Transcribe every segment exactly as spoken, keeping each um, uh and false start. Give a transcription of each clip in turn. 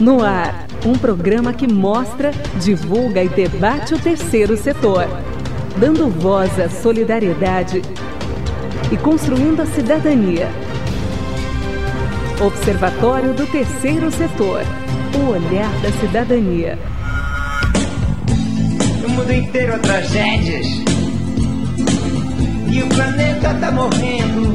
No ar, um programa que mostra, divulga e debate o terceiro setor, dando voz à solidariedade e construindo a cidadania. Observatório do Terceiro Setor, o olhar da cidadania. No mundo inteiro há tragédias e o planeta tá morrendo.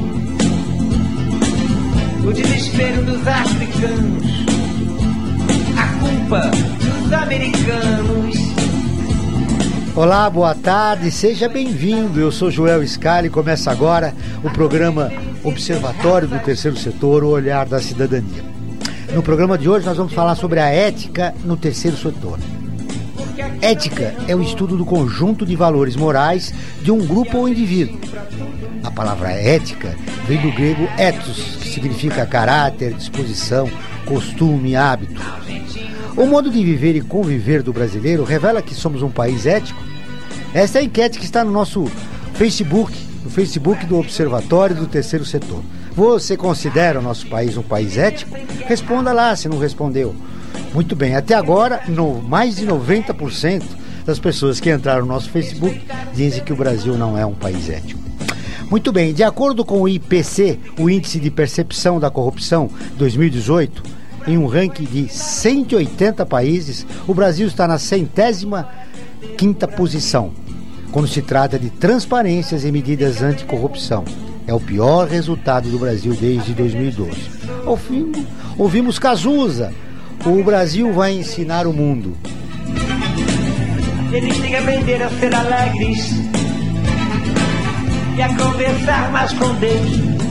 O desespero dos africanos, a culpa dos americanos. Olá, boa tarde, seja bem-vindo. Eu sou Joel Scali e começa agora o programa Observatório do Terceiro Setor, o olhar da cidadania. No programa de hoje nós vamos falar sobre a ética no terceiro setor. Ética é o estudo do conjunto de valores morais de um grupo ou indivíduo. A palavra ética vem do grego ethos, que significa caráter, disposição, costume, hábito. O modo de viver e conviver do brasileiro revela que somos um país ético? Essa é a enquete que está no nosso Facebook, no Facebook do Observatório do Terceiro Setor. Você considera o nosso país um país ético? Responda lá se não respondeu. Muito bem, até agora, no, mais de noventa por cento das pessoas que entraram no nosso Facebook dizem que o Brasil não é um país ético. Muito bem, de acordo com o I P C, o Índice de Percepção da Corrupção dois mil e dezoito, em um ranking de cento e oitenta países, o Brasil está na centésima quinta posição, quando se trata de transparências e medidas anticorrupção. É o pior resultado do Brasil desde dois mil e doze. Ao fim, ouvimos Cazuza, o Brasil vai ensinar o mundo. Eles têm que aprender a ser alegres e a conversar mais com Deus.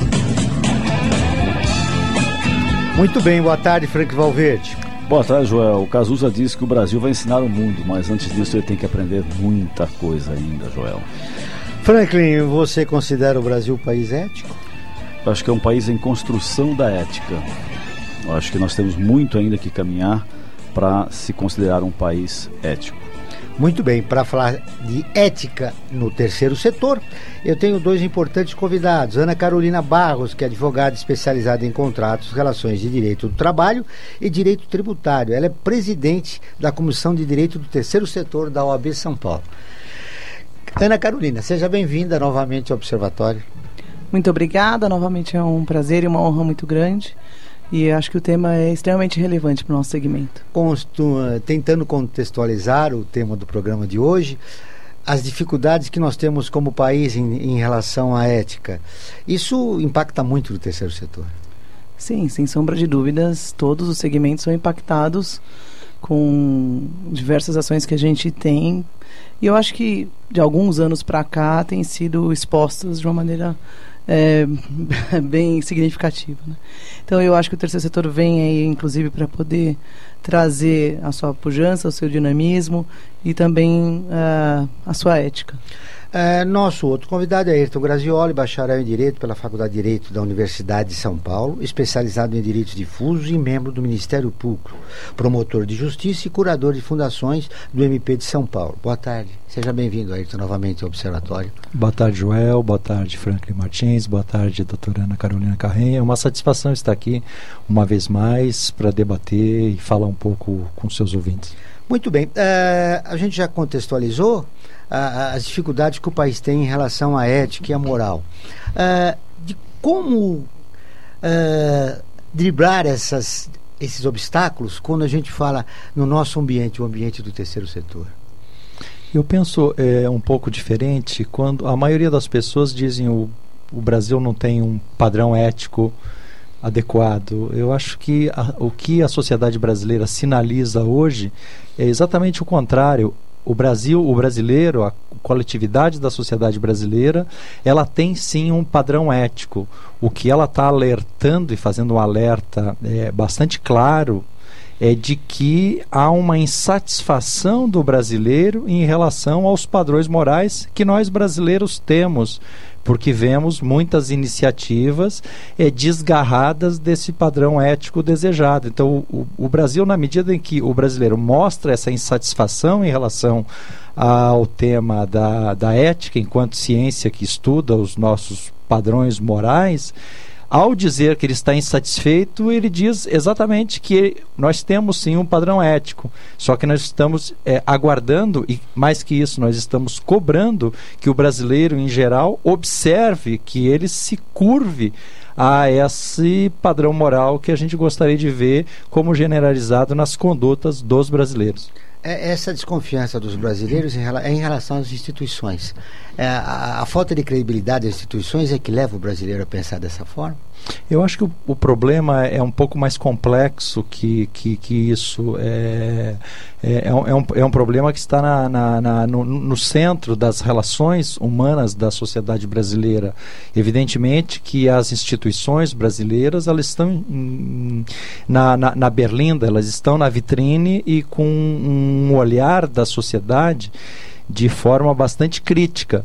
Muito bem, boa tarde, Frank Valverde. Boa tarde, Joel. O Cazuza disse que o Brasil vai ensinar o mundo, mas antes disso ele tem que aprender muita coisa ainda, Joel. Franklin, você considera o Brasil um país ético? Eu acho que é um país em construção da ética. Eu acho que nós temos muito ainda que caminhar para se considerar um país ético. Muito bem, para falar de ética no terceiro setor, eu tenho dois importantes convidados. Ana Carolina Barros, que é advogada especializada em contratos, relações de direito do trabalho e direito tributário. Ela é presidente da Comissão de Direito do Terceiro Setor da O A B São Paulo. Ana Carolina, seja bem-vinda novamente ao Observatório. Muito obrigada, novamente é um prazer e uma honra muito grande. E acho que o tema é extremamente relevante para o nosso segmento. Constu... Tentando contextualizar o tema do programa de hoje, as dificuldades que nós temos como país em, em relação à ética. Isso impacta muito no terceiro setor? Sim, sem sombra de dúvidas, todos os segmentos são impactados com diversas ações que a gente tem. E eu acho que de alguns anos para cá têm sido expostas de uma maneira É, bem significativo, né? Então eu acho que o terceiro setor vem aí inclusive para poder trazer a sua pujança, o seu dinamismo e também uh, a sua ética. É, nosso outro convidado é Ayrton Grazioli, bacharel em Direito pela Faculdade de Direito da Universidade de São Paulo, especializado em Direitos Difusos e membro do Ministério Público, promotor de Justiça e curador de fundações do M P de São Paulo. Boa tarde, seja bem-vindo, Ayrton, novamente ao Observatório. Boa tarde, Joel, boa tarde, Franklin Martins, boa tarde, doutora Ana Carolina Carrenha. É uma satisfação estar aqui uma vez mais para debater e falar um pouco com seus ouvintes. Muito bem, uh, a gente já contextualizou uh, as dificuldades que o país tem em relação à ética e à moral. Uh, de como uh, driblar essas, esses obstáculos quando a gente fala no nosso ambiente, o ambiente do terceiro setor? Eu penso é, um pouco diferente quando a maioria das pessoas dizem o, o Brasil não tem um padrão ético adequado. Eu acho que a, o que a sociedade brasileira sinaliza hoje é exatamente o contrário. O Brasil, o brasileiro, a coletividade da sociedade brasileira, ela tem sim um padrão ético. O que ela está alertando e fazendo um alerta é, bastante claro é de que há uma insatisfação do brasileiro em relação aos padrões morais que nós brasileiros temos, porque vemos muitas iniciativas é, desgarradas desse padrão ético desejado. Então, o, o Brasil, na medida em que o brasileiro mostra essa insatisfação em relação ao tema da, da ética enquanto ciência que estuda os nossos padrões morais, ao dizer que ele está insatisfeito, ele diz exatamente que nós temos sim um padrão ético, só que nós estamos é, aguardando, e mais que isso, nós estamos cobrando que o brasileiro em geral observe, que ele se curve a esse padrão moral que a gente gostaria de ver como generalizado nas condutas dos brasileiros. Essa desconfiança dos brasileiros é em relação às instituições. É, a, a falta de credibilidade das instituições é que leva o brasileiro a pensar dessa forma? Eu acho que o, o problema é um pouco mais complexo que, que, que isso. É, é, é, um, é um problema que está na, na, na, no, no centro das relações humanas da sociedade brasileira. Evidentemente que as instituições brasileiras, elas estão em, na, na, na berlinda, elas estão na vitrine e com um olhar da sociedade de forma bastante crítica.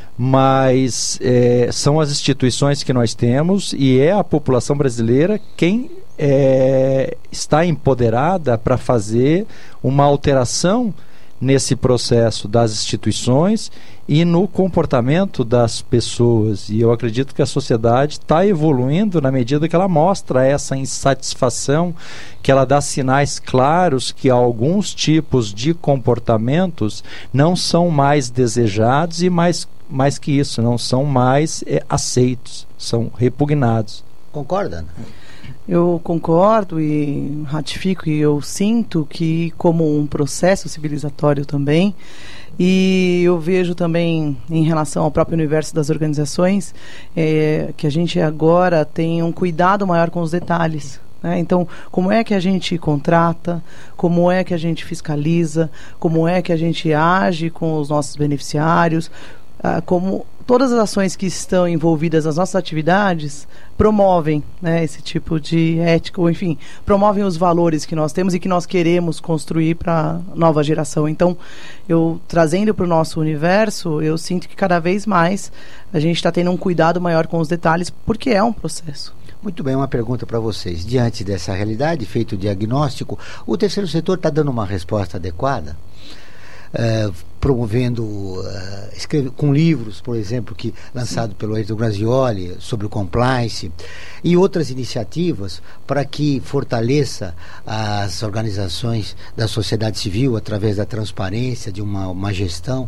Mas é, são as instituições que nós temos e é a população brasileira quem é, está empoderada para fazer uma alteração nesse processo das instituições e no comportamento das pessoas. E eu acredito que a sociedade está evoluindo na medida que ela mostra essa insatisfação, que ela dá sinais claros que alguns tipos de comportamentos não são mais desejados e mais mais que isso, não são mais é, aceitos, são repugnados. Concorda? Eu concordo e ratifico, e eu sinto que como um processo civilizatório também, e eu vejo também em relação ao próprio universo das organizações, é, que a gente agora tem um cuidado maior com os detalhes. Né? Então, como é que a gente contrata, como é que a gente fiscaliza, como é que a gente age com os nossos beneficiários, Ah, como todas as ações que estão envolvidas nas nossas atividades promovem, né, esse tipo de ética, ou enfim, promovem os valores que nós temos e que nós queremos construir para a nova geração. Então, eu trazendo para o nosso universo, eu sinto que cada vez mais a gente está tendo um cuidado maior com os detalhes, porque é um processo. Muito bem, uma pergunta para vocês. Diante dessa realidade, feito o diagnóstico, o terceiro setor está dando uma resposta adequada? Uh, promovendo uh, escreve, com livros, por exemplo, que lançado Sim. pelo Ayrton Grazioli sobre o compliance e outras iniciativas para que fortaleça as organizações da sociedade civil através da transparência, de uma, uma gestão.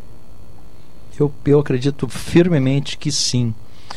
Eu, eu acredito firmemente que sim.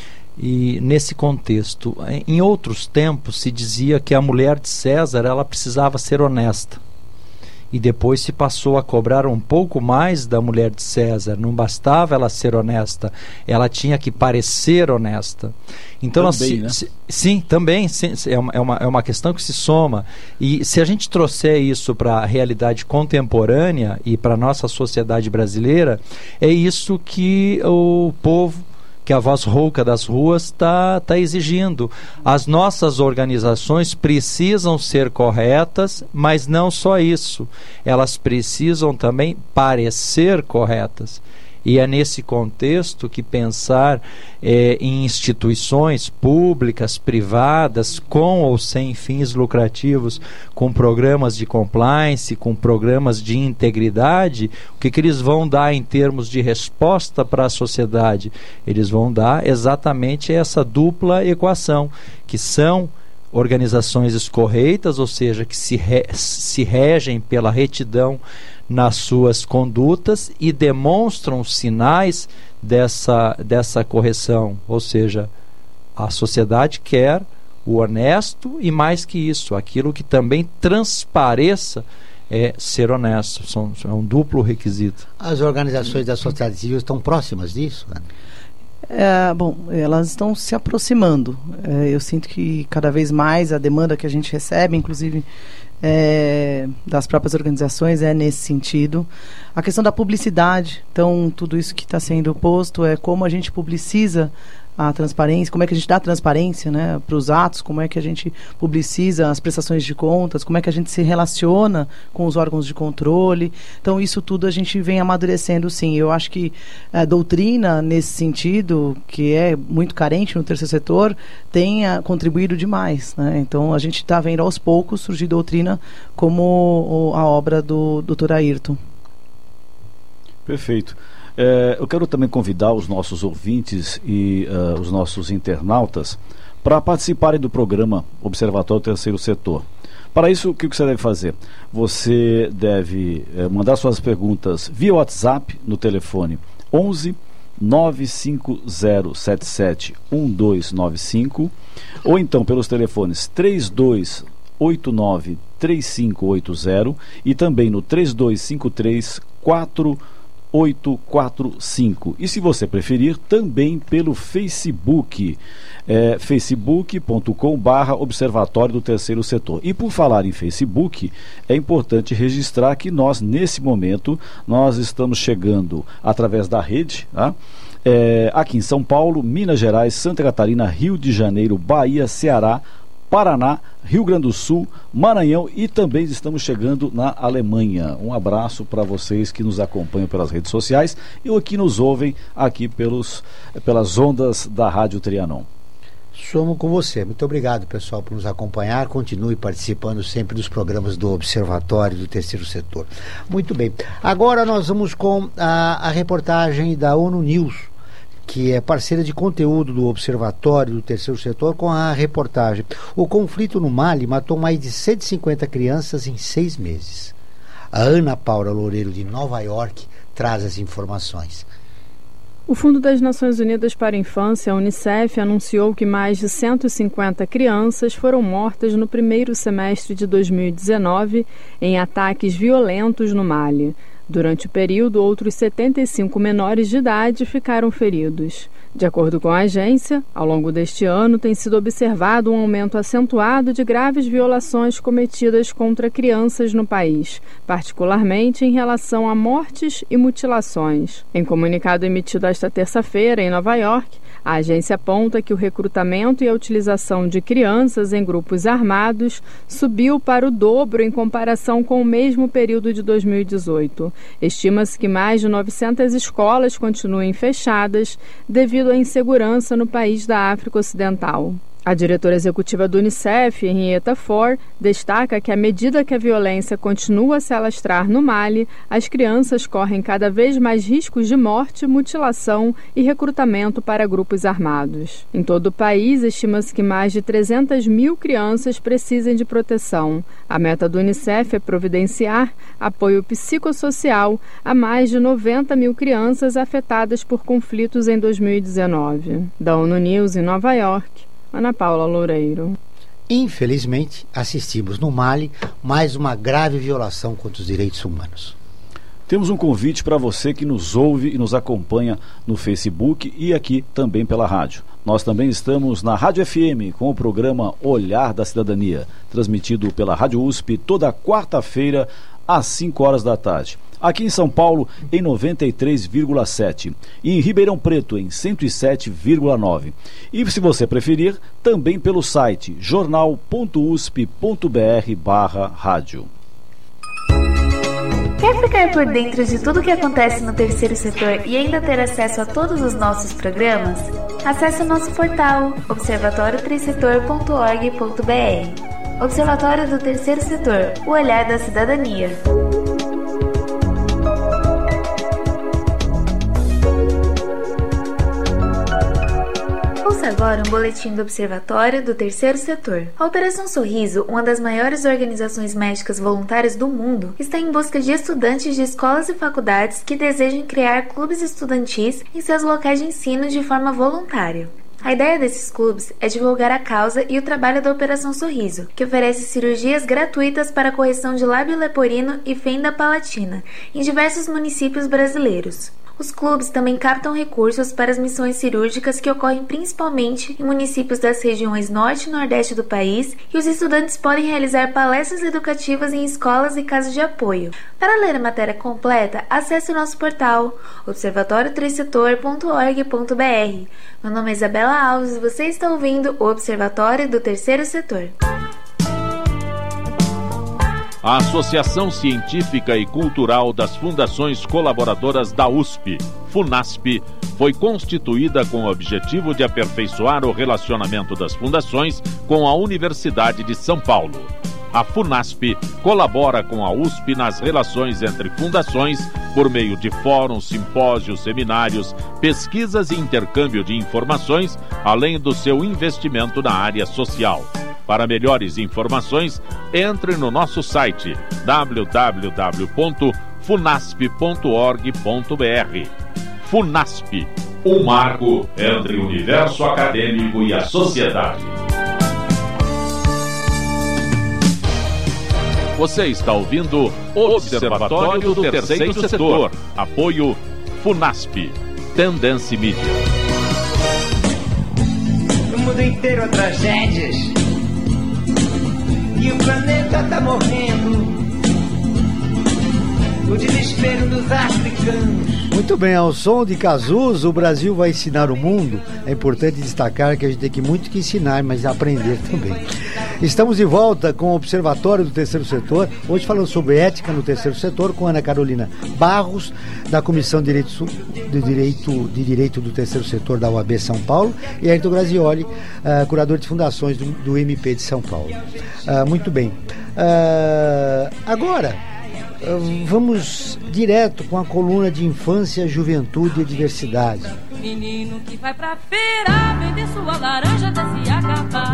E nesse contexto, em outros tempos se dizia que a mulher de César, ela precisava ser honesta. E depois se passou a cobrar um pouco mais da mulher de César. Não bastava ela ser honesta, ela tinha que parecer honesta. Então, também, assim, né? se, sim, também sim, é, uma, é, uma, é uma questão que se soma. E se a gente trouxer isso para a realidade contemporânea e para a nossa sociedade brasileira, é isso que o povo, que a voz rouca das ruas está tá exigindo. As nossas organizações precisam ser corretas, mas não só isso. Elas precisam também parecer corretas. E é nesse contexto que pensar é, em instituições públicas, privadas, com ou sem fins lucrativos, com programas de compliance, com programas de integridade, o que, que eles vão dar em termos de resposta para a sociedade? Eles vão dar exatamente essa dupla equação, que são organizações escorreitas, ou seja, que se, re, se regem pela retidão nas suas condutas e demonstram sinais dessa, dessa correção, ou seja, a sociedade quer o honesto e, mais que isso, aquilo que também transpareça é ser honesto. São, é um duplo requisito. As organizações da sociedade civil estão próximas disso, né? É, bom, elas estão se aproximando. É, eu sinto que cada vez mais a demanda que a gente recebe, inclusive é, das próprias organizações, é nesse sentido. A questão da publicidade, então tudo isso que está sendo posto é como a gente publiciza a transparência, como é que a gente dá transparência, né, para os atos, como é que a gente publiciza as prestações de contas, como é que a gente se relaciona com os órgãos de controle. Então isso tudo a gente vem amadurecendo, sim. Eu acho que a doutrina nesse sentido, que é muito carente no terceiro setor, tem a, contribuído demais, né? Então a gente está vendo aos poucos surgir doutrina como o, a obra do doutor Ayrton. Perfeito. É, eu quero também convidar os nossos ouvintes e uh, os nossos internautas para participarem do programa Observatório Terceiro Setor. Para isso, o que você deve fazer? Você deve é, mandar suas perguntas via WhatsApp no telefone onze nove cinco zero sete sete um dois nove cinco ou então pelos telefones três dois oito nove três cinco oito zero e também no três dois cinco três quatro oito quatro cinco. E se você preferir, também pelo Facebook, é, facebook ponto com barra Observatório do Terceiro Setor. E por falar em Facebook, é importante registrar que nós, nesse momento, nós estamos chegando através da rede, tá? É, aqui em São Paulo, Minas Gerais, Santa Catarina, Rio de Janeiro, Bahia, Ceará, Paraná, Rio Grande do Sul, Maranhão e também estamos chegando na Alemanha. Um abraço para vocês que nos acompanham pelas redes sociais e ou que nos ouvem aqui pelos, pelas ondas da Rádio Trianon. Somos com você. Muito obrigado, pessoal, por nos acompanhar. Continue participando sempre dos programas do Observatório do Terceiro Setor. Muito bem. Agora nós vamos com a, a reportagem da ONU News, que é parceira de conteúdo do Observatório do Terceiro Setor, com a reportagem: o conflito no Mali matou mais de cento e cinquenta crianças em seis meses. A Ana Paula Loureiro, de Nova York, traz as informações. O Fundo das Nações Unidas para a Infância, a Unicef, anunciou que mais de cento e cinquenta crianças foram mortas no primeiro semestre de dois mil e dezenove em ataques violentos no Mali. Durante o período, outros setenta e cinco menores de idade ficaram feridos. De acordo com a agência, ao longo deste ano tem sido observado um aumento acentuado de graves violações cometidas contra crianças no país, particularmente em relação a mortes e mutilações. Em comunicado emitido esta terça-feira em Nova York, a agência aponta que o recrutamento e a utilização de crianças em grupos armados subiu para o dobro em comparação com o mesmo período de dois mil e dezoito. Estima-se que mais de novecentas escolas continuem fechadas devido à insegurança no país da África Ocidental. A diretora executiva do Unicef, Henrietta Fore, destaca que à medida que a violência continua a se alastrar no Mali, as crianças correm cada vez mais riscos de morte, mutilação e recrutamento para grupos armados. Em todo o país, estima-se que mais de trezentas mil crianças precisem de proteção. A meta do Unicef é providenciar apoio psicossocial a mais de noventa mil crianças afetadas por conflitos em dois mil e dezenove. Da ONU News em Nova York, Ana Paula Loureiro. Infelizmente, assistimos no Mali mais uma grave violação contra os direitos humanos. Temos um convite para você que nos ouve e nos acompanha no Facebook e aqui também pela rádio. Nós também estamos na Rádio F M com o programa Olhar da Cidadania, transmitido pela Rádio U S P toda quarta-feira às cinco horas da tarde. Aqui em São Paulo, em noventa e três vírgula sete e em Ribeirão Preto, em cento e sete vírgula nove. E se você preferir, também pelo site jornal ponto usp ponto br barra rádio. Quer ficar por dentro de tudo o que acontece no terceiro setor e ainda ter acesso a todos os nossos programas? Acesse o nosso portal observatório três setor ponto org ponto br. Observatório do Terceiro Setor, o olhar da cidadania. Ouça agora um boletim do Observatório do Terceiro Setor. A Operação Sorriso, uma das maiores organizações médicas voluntárias do mundo, está em busca de estudantes de escolas e faculdades que desejem criar clubes estudantis em seus locais de ensino de forma voluntária. A ideia desses clubes é divulgar a causa e o trabalho da Operação Sorriso, que oferece cirurgias gratuitas para correção de lábio leporino e fenda palatina em diversos municípios brasileiros. Os clubes também captam recursos para as missões cirúrgicas que ocorrem principalmente em municípios das regiões norte e nordeste do país, e os estudantes podem realizar palestras educativas em escolas e casas de apoio. Para ler a matéria completa, acesse o nosso portal observatório três setor ponto org ponto br. Meu nome é Isabela Alves e você está ouvindo o Observatório do Terceiro Setor. A Associação Científica e Cultural das Fundações Colaboradoras da U S P, FUNASP, foi constituída com o objetivo de aperfeiçoar o relacionamento das fundações com a Universidade de São Paulo. A FUNASP colabora com a U S P nas relações entre fundações, por meio de fóruns, simpósios, seminários, pesquisas e intercâmbio de informações, além do seu investimento na área social. Para melhores informações, entre no nosso site w w w ponto funasp ponto org ponto b r. Funasp, um marco entre o universo acadêmico e a sociedade. Você está ouvindo o Observatório do Terceiro Setor. Apoio Funasp, Tendência Mídia. No mundo inteiro há tragédias e o planeta tá morrendo. O desespero dos africanos. Muito bem, ao som de Cazuza, o Brasil vai ensinar o mundo. É importante destacar que a gente tem que muito que ensinar, mas aprender também. Estamos de volta com o Observatório do Terceiro Setor, hoje falando sobre ética no Terceiro Setor, com Ana Carolina Barros, da Comissão de Direito, de Direito, de Direito do Terceiro Setor da U A B São Paulo, e Ayrton Grazioli, uh, curador de fundações do, do M P de São Paulo. Uh, muito bem. Uh, agora... Vamos direto com a coluna de Infância, Juventude e Diversidade. Menino que vai pra feira vender sua laranja até se acabar.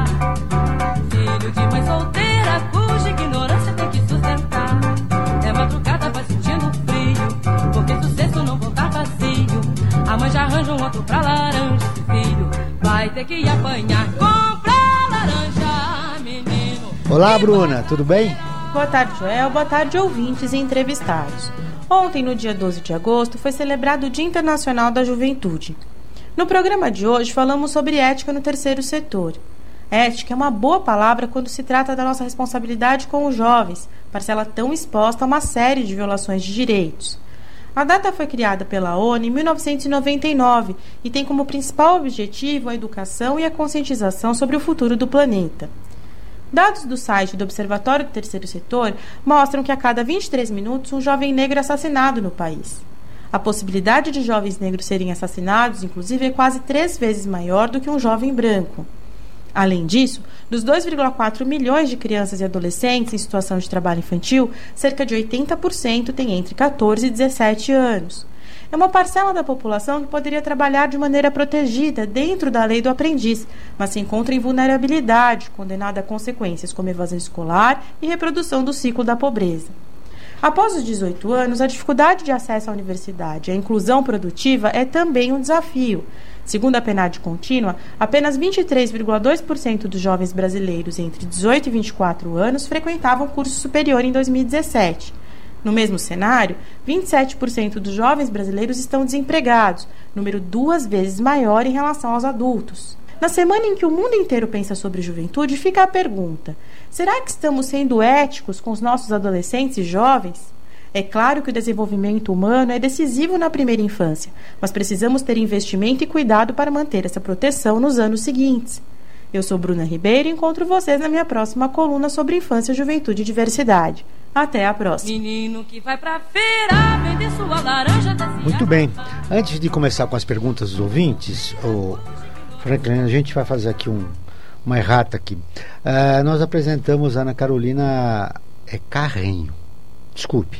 Filho de mãe solteira cuja ignorância tem que sustentar. É madrugada, vai sentindo frio, porque sucesso não voltar vazio. A mãe já arranja um outro pra laranja. Filho vai ter que apanhar, comprar laranja, menino. Olá, Bruna, tudo bem? Boa tarde, Joel. Boa tarde, ouvintes e entrevistados. Ontem, no dia doze de agosto, foi celebrado o Dia Internacional da Juventude. No programa de hoje, falamos sobre ética no terceiro setor. Ética é uma boa palavra quando se trata da nossa responsabilidade com os jovens, parcela tão exposta a uma série de violações de direitos. A data foi criada pela ONU em mil novecentos e noventa e nove e tem como principal objetivo a educação e a conscientização sobre o futuro do planeta. Dados do site do Observatório do Terceiro Setor mostram que a cada vinte e três minutos um jovem negro é assassinado no país. A possibilidade de jovens negros serem assassinados, inclusive, é quase três vezes maior do que um jovem branco. Além disso, dos dois vírgula quatro milhões de crianças e adolescentes em situação de trabalho infantil, cerca de oitenta por cento têm entre catorze e dezessete anos. É uma parcela da população que poderia trabalhar de maneira protegida dentro da lei do aprendiz, mas se encontra em vulnerabilidade, condenada a consequências como evasão escolar e reprodução do ciclo da pobreza. Após os dezoito anos, a dificuldade de acesso à universidade e a inclusão produtiva é também um desafio. Segundo a PNAD contínua, apenas vinte e três vírgula dois por cento dos jovens brasileiros entre dezoito e vinte e quatro anos frequentavam curso superior em dois mil e dezessete. No mesmo cenário, vinte e sete por cento dos jovens brasileiros estão desempregados, número duas vezes maior em relação aos adultos. Na semana em que o mundo inteiro pensa sobre juventude, fica a pergunta: será que estamos sendo éticos com os nossos adolescentes e jovens? É claro que o desenvolvimento humano é decisivo na primeira infância, mas precisamos ter investimento e cuidado para manter essa proteção nos anos seguintes. Eu sou Bruna Ribeiro e encontro vocês na minha próxima coluna sobre infância, juventude e diversidade. Até a próxima. Menino que vai pra feira vender sua laranja. Muito bem. Antes de começar com as perguntas dos ouvintes, o Franklin, a gente vai fazer aqui um, uma errata aqui. Uh, nós apresentamos a Ana Carolina é, Carrenho. Desculpe.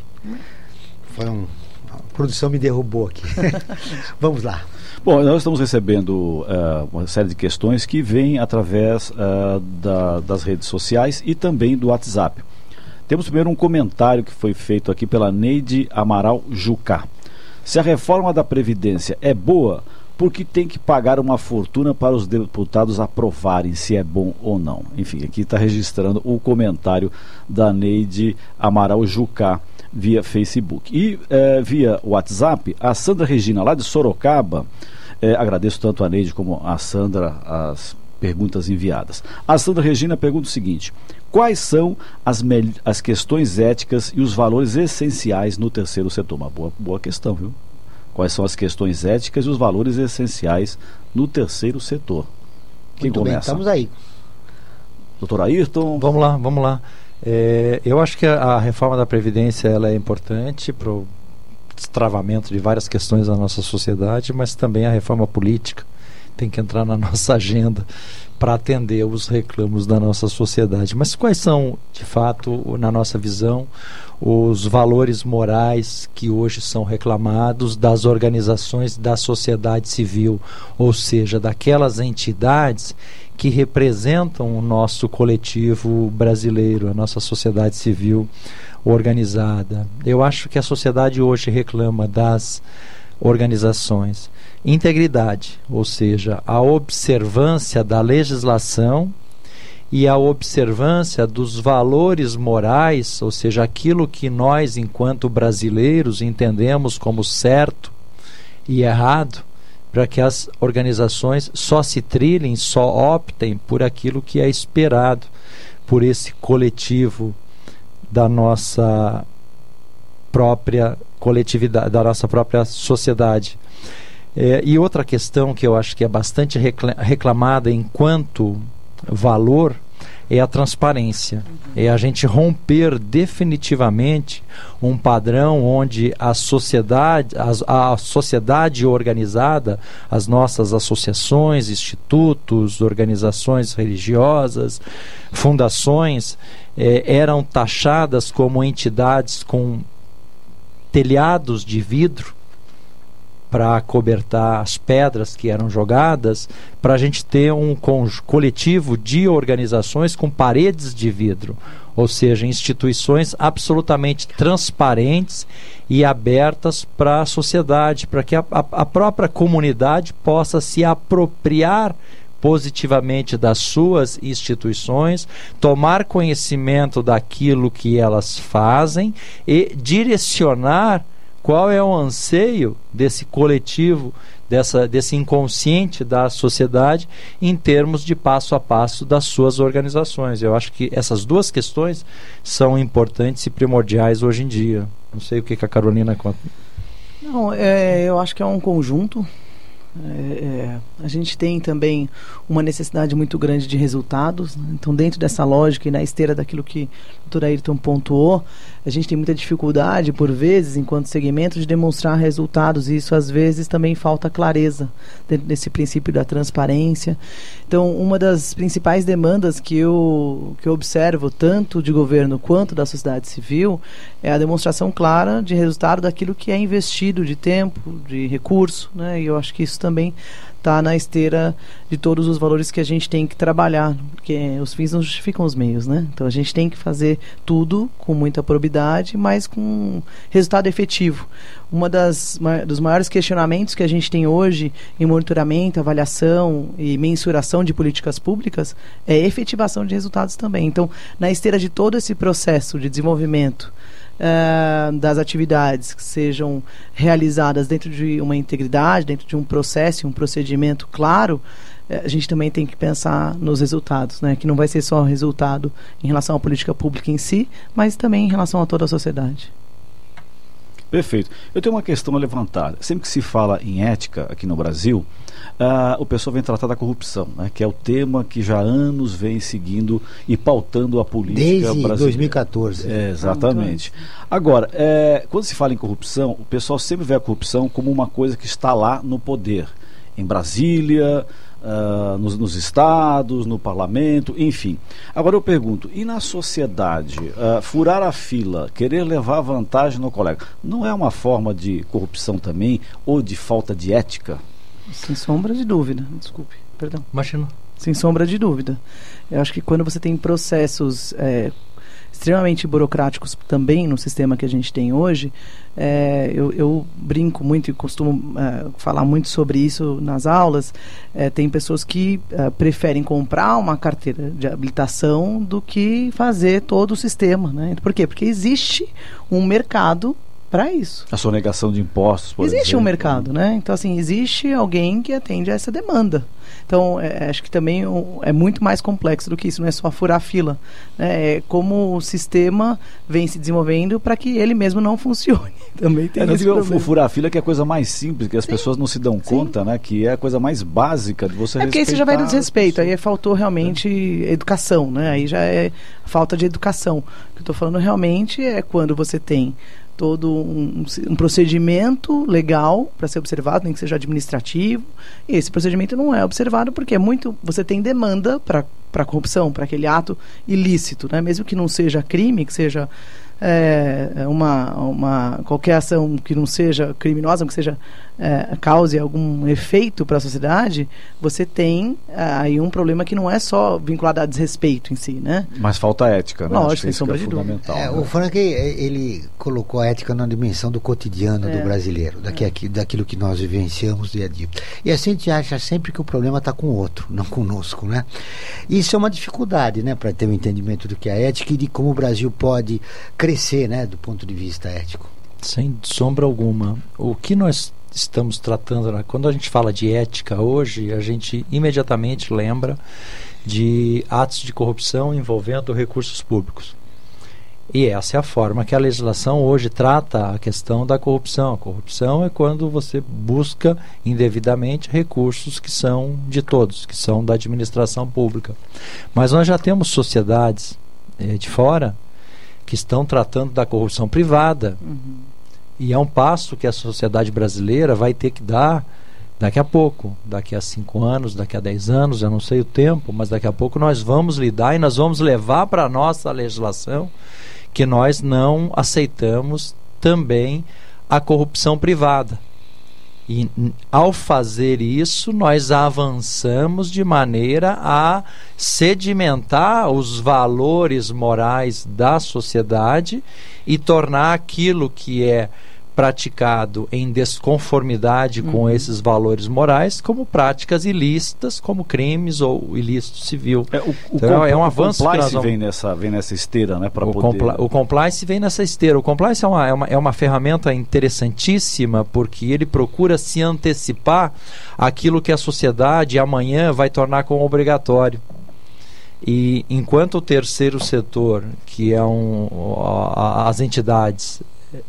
Foi um, a produção me derrubou aqui. Vamos lá. Bom, nós estamos recebendo uh, uma série de questões que vêm através uh, da, das redes sociais e também do WhatsApp. Temos primeiro um comentário que foi feito aqui pela Neide Amaral Jucá. Se a reforma da Previdência é boa, por que tem que pagar uma fortuna para os deputados aprovarem se é bom ou não? Enfim, aqui está registrando o comentário da Neide Amaral Jucá via Facebook. E eh, via WhatsApp, a Sandra Regina, lá de Sorocaba, eh, agradeço tanto a Neide como a Sandra as perguntas enviadas. A Sandra Regina pergunta o seguinte: quais são as, as questões éticas e os valores essenciais no terceiro setor? Uma boa, boa questão, viu? Quais são as questões éticas e os valores essenciais no terceiro setor? Quem Muito começa? Bem, estamos aí. Doutor Ayrton? Vamos lá, vamos lá. É, eu acho que a, a reforma da Previdência ela é importante para o destravamento de várias questões da nossa sociedade, mas também a reforma política tem que entrar na nossa agenda para atender os reclamos da nossa sociedade. Mas quais são, de fato, na nossa visão, os valores morais que hoje são reclamados das organizações da sociedade civil, ou seja, daquelas entidades que representam o nosso coletivo brasileiro, a nossa sociedade civil organizada? Eu acho que a sociedade hoje reclama das organizações integridade, ou seja, a observância da legislação e a observância dos valores morais, ou seja, aquilo que nós, enquanto brasileiros, entendemos como certo e errado, para que as organizações só se trilhem, só optem por aquilo que é esperado por esse coletivo da nossa própria coletividade, da nossa própria sociedade. É, e outra questão que eu acho que é bastante reclamada enquanto valor é a transparência. É a gente romper definitivamente um padrão onde a sociedade, a, a sociedade organizada, as nossas associações, institutos, organizações religiosas, fundações, é, eram taxadas como entidades com telhados de vidro para acobertar as pedras que eram jogadas, para a gente ter um coletivo de organizações com paredes de vidro, ou seja, instituições absolutamente transparentes e abertas para a sociedade, para que a, a, a própria comunidade possa se apropriar positivamente das suas instituições, tomar conhecimento daquilo que elas fazem e direcionar qual é o anseio desse coletivo, dessa, desse inconsciente da sociedade em termos de passo a passo das suas organizações. Eu acho que essas duas questões são importantes e primordiais hoje em dia. Não sei o que, que a Carolina conta. Não, é, eu acho que é um conjunto. É, é, a gente tem também uma necessidade muito grande de resultados, né? Então, dentro dessa lógica e na esteira daquilo que o doutor Ayrton pontuou, a gente tem muita dificuldade, por vezes, enquanto segmento, de demonstrar resultados, e isso às vezes também falta clareza dentro desse princípio da transparência. Então, uma das principais demandas que eu, que eu observo, tanto de governo quanto da sociedade civil, é a demonstração clara de resultado daquilo que é investido de tempo, de recurso, né? E eu acho que isso também está na esteira de todos os valores que a gente tem que trabalhar, porque os fins não justificam os meios, né? Então a gente tem que fazer tudo com muita probidade, mas com resultado efetivo. Uma das dos maiores questionamentos que a gente tem hoje em monitoramento, avaliação e mensuração de políticas públicas é a efetivação de resultados também. Então, na esteira de todo esse processo de desenvolvimento Uh, das atividades que sejam realizadas dentro de uma integridade, dentro de um processo, um procedimento claro, uh, a gente também tem que pensar nos resultados, né? Que não vai ser só resultado em relação à política pública em si, mas também em relação a toda a sociedade. Perfeito. Eu tenho uma questão a levantar. Sempre que se fala em ética aqui no Brasil, Uh, o pessoal vem tratar da corrupção, né, que é o tema que já há anos vem seguindo e pautando a política desde brasileira. dois mil e catorze. É, exatamente. Agora, é, quando se fala em corrupção, o pessoal sempre vê a corrupção como uma coisa que está lá no poder, em Brasília, uh, nos, nos estados, no parlamento, enfim. Agora eu pergunto, e na sociedade, uh, furar a fila, querer levar vantagem no colega, não é uma forma de corrupção também, ou de falta de ética? Sem sombra de dúvida, desculpe, perdão. Imagina. Sem sombra de dúvida. Eu acho que quando você tem processos é, extremamente burocráticos também no sistema que a gente tem hoje, é, eu, eu brinco muito e costumo é, falar muito sobre isso nas aulas. É, tem pessoas que é, preferem comprar uma carteira de habilitação do que fazer todo o sistema, né? Por quê? Porque existe um mercado para isso. A sonegação de impostos, por Existe exemplo. um mercado, né? Então, assim, existe alguém que atende a essa demanda. Então, é, acho que também é muito mais complexo do que isso, não é só furar a fila. Né? É como o sistema vem se desenvolvendo para que ele mesmo não funcione. Também tem é, esse problema. O furar a fila que é a coisa mais simples, que as Sim. pessoas não se dão conta, né? Que é a coisa mais básica de você é respeitar. É porque isso já vai no desrespeito, aí faltou realmente é. educação, né? Aí já é falta de educação. O que eu estou falando realmente é quando você tem todo um, um procedimento legal para ser observado, nem que seja administrativo, e esse procedimento não é observado porque é muito, você tem demanda para para corrupção, para aquele ato ilícito, né? Mesmo que não seja crime, que seja é, uma, uma qualquer ação que não seja criminosa, que seja é, cause algum efeito para a sociedade, você tem é, aí um problema que não é só vinculado a desrespeito em si, né? Mas falta ética, né? Lógico, sem sombra de dúvida. É, o Frank, ele colocou a ética na dimensão do cotidiano é. do brasileiro, daqui, é. aqui, daquilo que nós vivenciamos dia a dia. E assim a gente acha sempre que o problema está com o outro, não conosco, né? Isso é uma dificuldade, né, para ter um entendimento do que é ética e de como o Brasil pode crescer, né, do ponto de vista ético. Sem sombra alguma. O que nós estamos tratando, né, quando a gente fala de ética hoje, a gente imediatamente lembra de atos de corrupção envolvendo recursos públicos. E essa é a forma que a legislação hoje trata a questão da corrupção. A corrupção é quando você busca indevidamente recursos que são de todos, que são da administração pública. Mas nós já temos sociedades eh, de fora que estão tratando da corrupção privada. Uhum. E é um passo que a sociedade brasileira vai ter que dar daqui a pouco, daqui a cinco anos, daqui a dez anos, eu não sei o tempo, mas daqui a pouco nós vamos lidar e nós vamos levar para a nossa legislação que nós não aceitamos também a corrupção privada. E ao fazer isso, nós avançamos de maneira a sedimentar os valores morais da sociedade e tornar aquilo que é praticado em desconformidade uhum. com esses valores morais como práticas ilícitas, como crimes ou ilícito civil. É, o, o então, é um avanço. O compliance que nós vamos... vem, nessa, vem nessa esteira, né? Para o, poder... compli... o compliance vem nessa esteira. O compliance é uma, é, uma, é uma ferramenta interessantíssima porque ele procura se antecipar àquilo que a sociedade amanhã vai tornar como obrigatório. E enquanto o terceiro setor, que é um, a, as entidades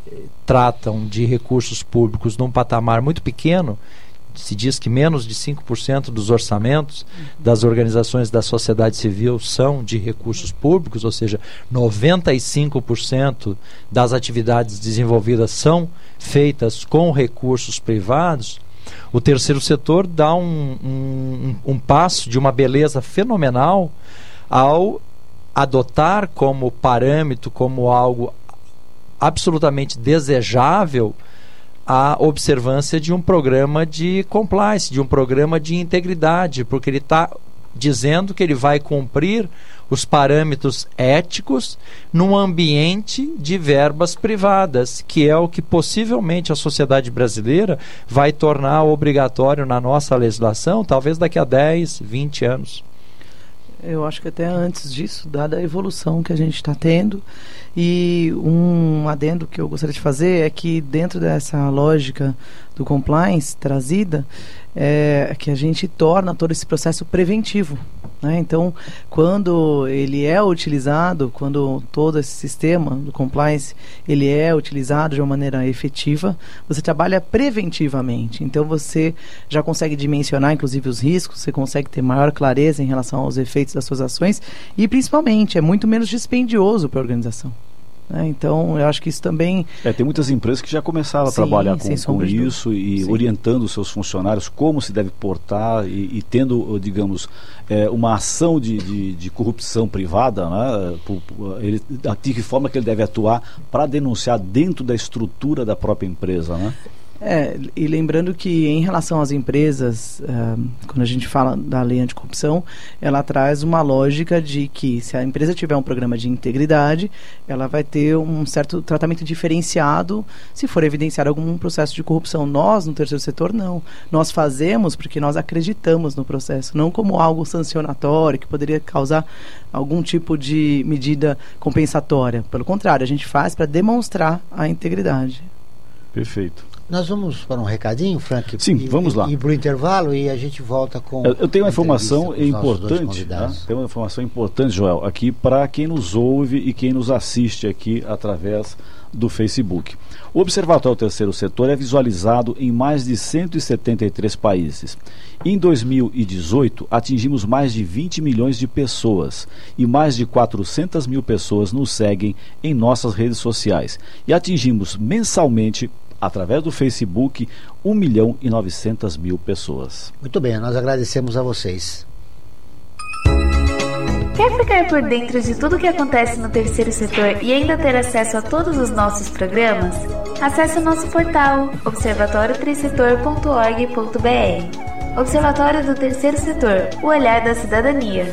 tratam de recursos públicos num patamar muito pequeno, se diz que menos de cinco por cento dos orçamentos das organizações da sociedade civil são de recursos públicos, ou seja, noventa e cinco por cento das atividades desenvolvidas são feitas com recursos privados. O terceiro setor dá um, um, um passo de uma beleza fenomenal ao adotar como parâmetro, como algo absolutamente desejável, a observância de um programa de compliance, de um programa de integridade, porque ele está dizendo que ele vai cumprir os parâmetros éticos num ambiente de verbas privadas, que é o que possivelmente a sociedade brasileira vai tornar obrigatório na nossa legislação, talvez daqui a dez, vinte anos. Eu acho que até antes disso, dada a evolução que a gente está tendo. E um adendo que eu gostaria de fazer é que dentro dessa lógica do compliance trazida, é que a gente torna todo esse processo preventivo, né? Então, quando ele é utilizado, quando todo esse sistema do compliance ele é utilizado de uma maneira efetiva, você trabalha preventivamente. Então, você já consegue dimensionar, inclusive, os riscos, você consegue ter maior clareza em relação aos efeitos das suas ações e, principalmente, é muito menos dispendioso para a organização. É, então, eu acho que isso também... É, tem muitas empresas que já começaram a Sim, trabalhar com, com de isso e Sim. orientando os seus funcionários como se deve portar e, e tendo, digamos, é, uma ação de, de, de corrupção privada, né? Por, por, ele, de que forma que ele deve atuar para denunciar dentro da estrutura da própria empresa, né? É, e lembrando que em relação às empresas, uh, quando a gente fala da lei anticorrupção, ela traz uma lógica de que se a empresa tiver um programa de integridade, ela vai ter um certo tratamento diferenciado se for evidenciar algum processo de corrupção. Nós, no terceiro setor, não. Nós fazemos porque nós acreditamos no processo, não como algo sancionatório que poderia causar algum tipo de medida compensatória. Pelo contrário, a gente faz para demonstrar a integridade. Perfeito. Nós vamos para um recadinho, Frank? Sim, e, vamos lá. E para o intervalo e a gente volta com... Eu, eu tenho uma informação importante, né? Tem uma informação importante, Joel, aqui para quem nos ouve e quem nos assiste aqui através do Facebook. O Observatório do Terceiro Setor é visualizado em mais de cento e setenta e três países. Em dois mil e dezoito, atingimos mais de vinte milhões de pessoas e mais de quatrocentas mil pessoas nos seguem em nossas redes sociais. E atingimos mensalmente, através do Facebook, um milhão e novecentas mil pessoas. Muito bem, nós agradecemos a vocês. Quer ficar por dentro de tudo o que acontece no terceiro setor e ainda ter acesso a todos os nossos programas? Acesse o nosso portal observatório três setor ponto org ponto br. Observatório do Terceiro Setor, o olhar da cidadania.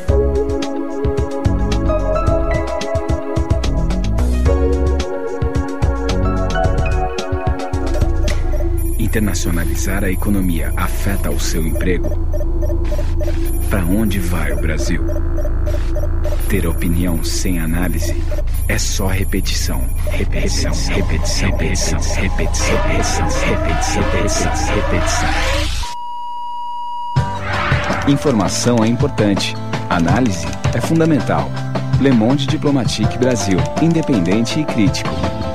Internacionalizar a economia afeta o seu emprego? Para onde vai o Brasil? Ter opinião sem análise é só repetição, repetição, repetição, repetição, repetição, repetição, repetição, repetição, repetição. Informação é importante, análise é fundamental. Le Monde Diplomatique Brasil, independente e crítico.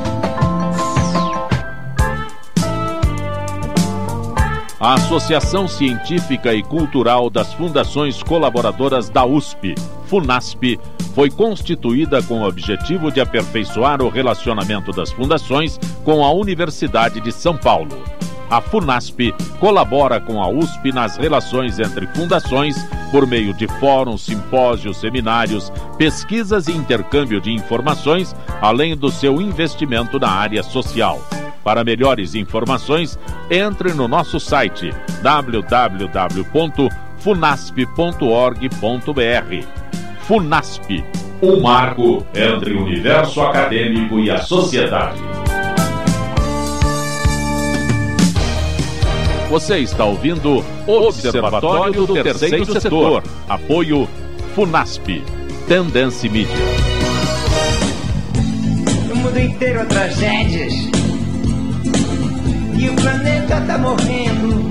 A Associação Científica e Cultural das Fundações Colaboradoras da U S P, FUNASP, foi constituída com o objetivo de aperfeiçoar o relacionamento das fundações com a Universidade de São Paulo. A FUNASP colabora com a U S P nas relações entre fundações por meio de fóruns, simpósios, seminários, pesquisas e intercâmbio de informações, além do seu investimento na área social. Para melhores informações, entre no nosso site w w w ponto funasp ponto org ponto br. FUNASP, um marco entre o universo acadêmico e a sociedade. Você está ouvindo o Observatório do Terceiro Setor. Apoio FUNASP. Tendência Mídia. No mundo inteiro há tragédias e o planeta tá morrendo.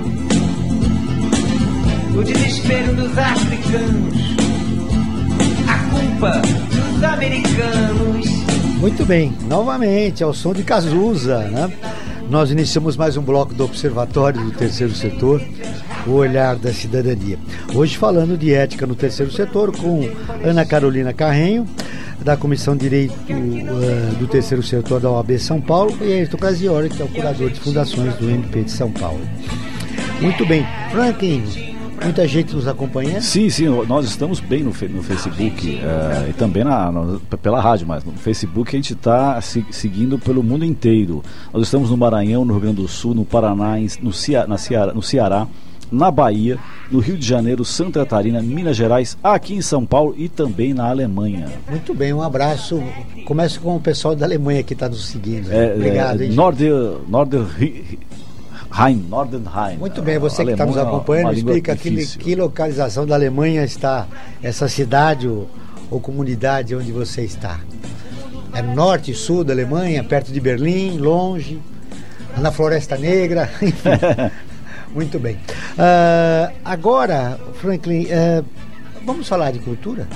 O desespero dos africanos, a culpa dos americanos. Muito bem, novamente ao som de Cazuza, né? Nós iniciamos mais um bloco do Observatório do Terceiro Setor, o olhar da cidadania. Hoje falando de ética no terceiro setor com Ana Carolina Carrenho, da Comissão de Direito uh, do Terceiro Setor da O A B São Paulo, e Ayrton Casiori, que é o curador de fundações do M P de São Paulo. Muito bem, Franklin, muita gente nos acompanha? Sim, sim, nós estamos bem no, no Facebook uh, e também na, no, pela rádio, mas no Facebook a gente está se, seguindo pelo mundo inteiro. Nós estamos no Maranhão, no Rio Grande do Sul, no Paraná, no, Cia, na Ceará, no Ceará, na Bahia, no Rio de Janeiro, Santa Catarina, Minas Gerais, aqui em São Paulo e também na Alemanha. Muito bem, um abraço. Começo com o pessoal da Alemanha que está nos seguindo. É, Obrigado, é, hein? Norder, Norder, Rhein, Nordenheim. Muito bem, você que está nos acompanhando, explica que, que localização da Alemanha está essa cidade ou, ou comunidade onde você está. É norte, sul da Alemanha, perto de Berlim, longe, na Floresta Negra, enfim. Muito bem. Uh, agora, Franklin, uh, vamos falar de cultura?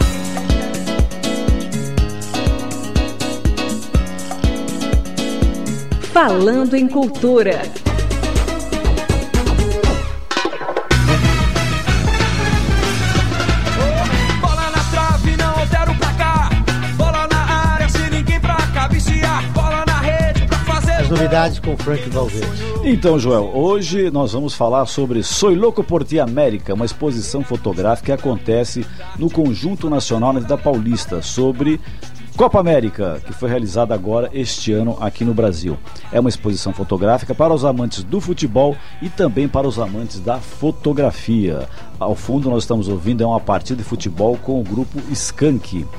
Falando em cultura. Bola na trave, não altero pra cá. Bola na área, se ninguém pra cá viciar. Bola na rede pra fazer. As novidades com Frank Valverde. Então, Joel, hoje nós vamos falar sobre Soy Louco por Ti América, uma exposição fotográfica que acontece no Conjunto Nacional da Paulista, sobre Copa América, que foi realizada agora este ano aqui no Brasil. É uma exposição fotográfica para os amantes do futebol e também para os amantes da fotografia. Ao fundo nós estamos ouvindo é uma partida de futebol com o grupo Skank.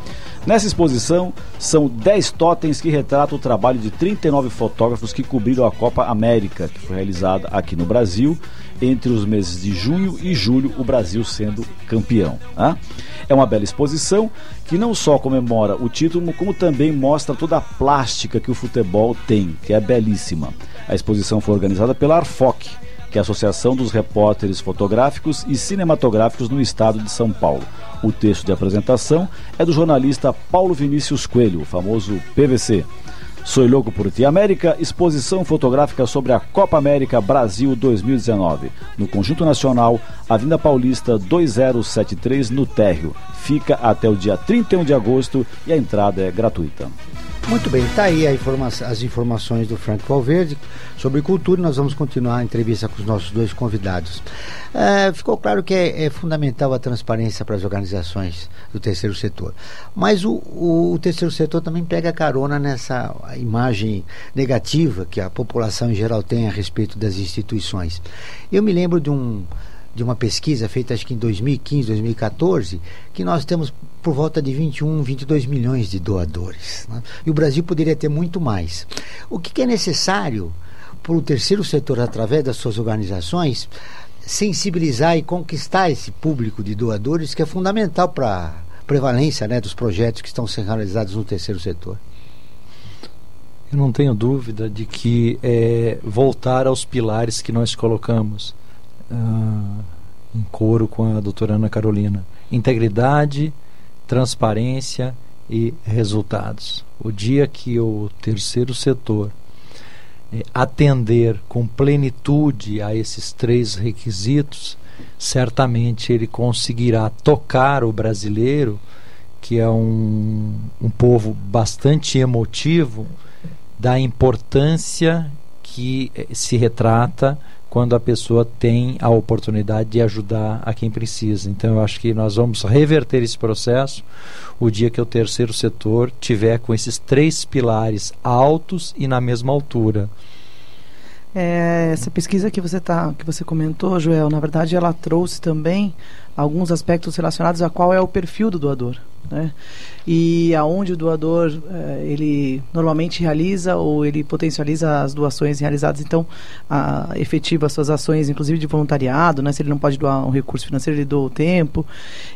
Nessa exposição, são dez totens que retratam o trabalho de trinta e nove fotógrafos que cobriram a Copa América, que foi realizada aqui no Brasil, entre os meses de junho e julho, o Brasil sendo campeão. Né? É uma bela exposição que não só comemora o título, como também mostra toda a plástica que o futebol tem, que é belíssima. A exposição foi organizada pela ARFOC, que é a Associação dos Repórteres Fotográficos e Cinematográficos no Estado de São Paulo. O texto de apresentação é do jornalista Paulo Vinícius Coelho, o famoso P V C. Sou louco por ti, América, exposição fotográfica sobre a Copa América Brasil dois mil e dezenove, no Conjunto Nacional, Avenida Paulista dois mil setenta e três, no Térreo. Fica até o dia trinta e um de agosto e a entrada é gratuita. Muito bem, está aí a informa- as informações do Frank Valverde sobre cultura. Nós vamos continuar a entrevista com os nossos dois convidados. É, ficou claro que é, é fundamental a transparência para as organizações do terceiro setor, mas o, o, o terceiro setor também pega carona nessa imagem negativa que a população em geral tem a respeito das instituições. Eu me lembro de um de uma pesquisa feita acho que em dois mil e quinze, dois mil e quatorze, que nós temos por volta de vinte e um, vinte e dois milhões de doadores, né? E o Brasil poderia ter muito mais. O que, que é necessário para o terceiro setor, através das suas organizações, sensibilizar e conquistar esse público de doadores, que é fundamental para a prevalência, né, dos projetos que estão sendo realizados no terceiro setor? Eu não tenho dúvida de que é, voltar aos pilares que nós colocamos Uh, em coro com a doutora Ana Carolina: integridade, transparência e resultados. O dia que o terceiro setor eh, atender com plenitude a esses três requisitos, certamente ele conseguirá tocar o brasileiro, que é um, um povo bastante emotivo, da importância que eh, se retrata quando a pessoa tem a oportunidade de ajudar a quem precisa. Então eu acho que nós vamos reverter esse processo o dia que o terceiro setor tiver com esses três pilares altos e na mesma altura. É, essa pesquisa que você, tá, que você comentou, Joel, na verdade ela trouxe também alguns aspectos relacionados a qual é o perfil do doador, né? E aonde o doador eh, ele normalmente realiza ou ele potencializa as doações realizadas, então a, efetiva as suas ações, inclusive de voluntariado, né? Se ele não pode doar um recurso financeiro, ele doa o tempo.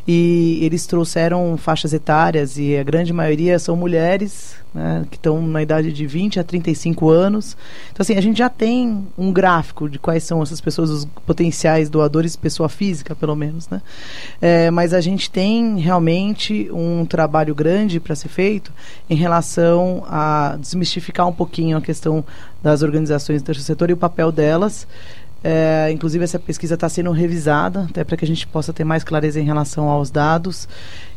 E eles trouxeram faixas etárias, e a grande maioria são mulheres, né, que estão na idade de vinte a trinta e cinco anos. Então assim, a gente já tem um gráfico de quais são essas pessoas, os potenciais doadores, pessoa física pelo menos, né? É, mas a gente tem realmente um trabalho grande para ser feito em relação a desmistificar um pouquinho a questão das organizações do terceiro setor e o papel delas. É, inclusive essa pesquisa está sendo revisada até para que a gente possa ter mais clareza em relação aos dados.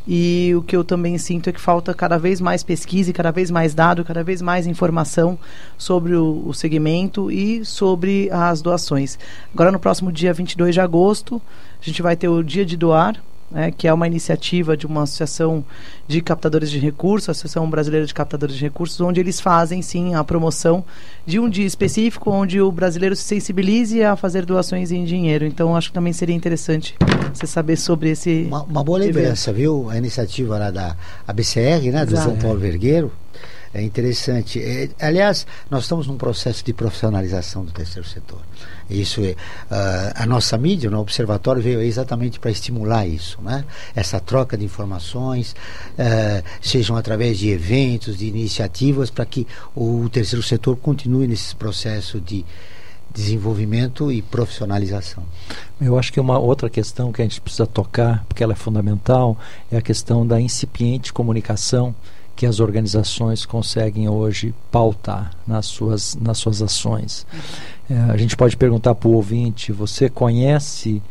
E o que eu também sinto é que falta cada vez mais pesquisa e cada vez mais dado, cada vez mais informação sobre o, o segmento e sobre as doações. Agora no próximo dia vinte e dois de agosto a gente vai ter o Dia de Doar, né, que é uma iniciativa de uma associação de captadores de recursos, a Associação Brasileira de Captadores de Recursos, onde eles fazem sim a promoção de um dia específico onde o brasileiro se sensibilize a fazer doações em dinheiro. Então acho que também seria interessante você saber sobre esse uma, uma boa lembrança, viu? A iniciativa lá da A B C R, né, do Exato. João Paulo Vergueiro. É interessante. É, aliás, nós estamos num processo de profissionalização do terceiro setor. Isso é, uh, a nossa mídia, o Observatório, veio exatamente para estimular isso, né? Essa troca de informações, uh, sejam através de eventos, de iniciativas, para que o terceiro setor continue nesse processo de desenvolvimento e profissionalização. Eu acho que uma outra questão que a gente precisa tocar, porque ela é fundamental, é a questão da incipiente comunicação que as organizações conseguem hoje pautar nas suas, nas suas ações. É, a gente pode perguntar para o ouvinte: você conhece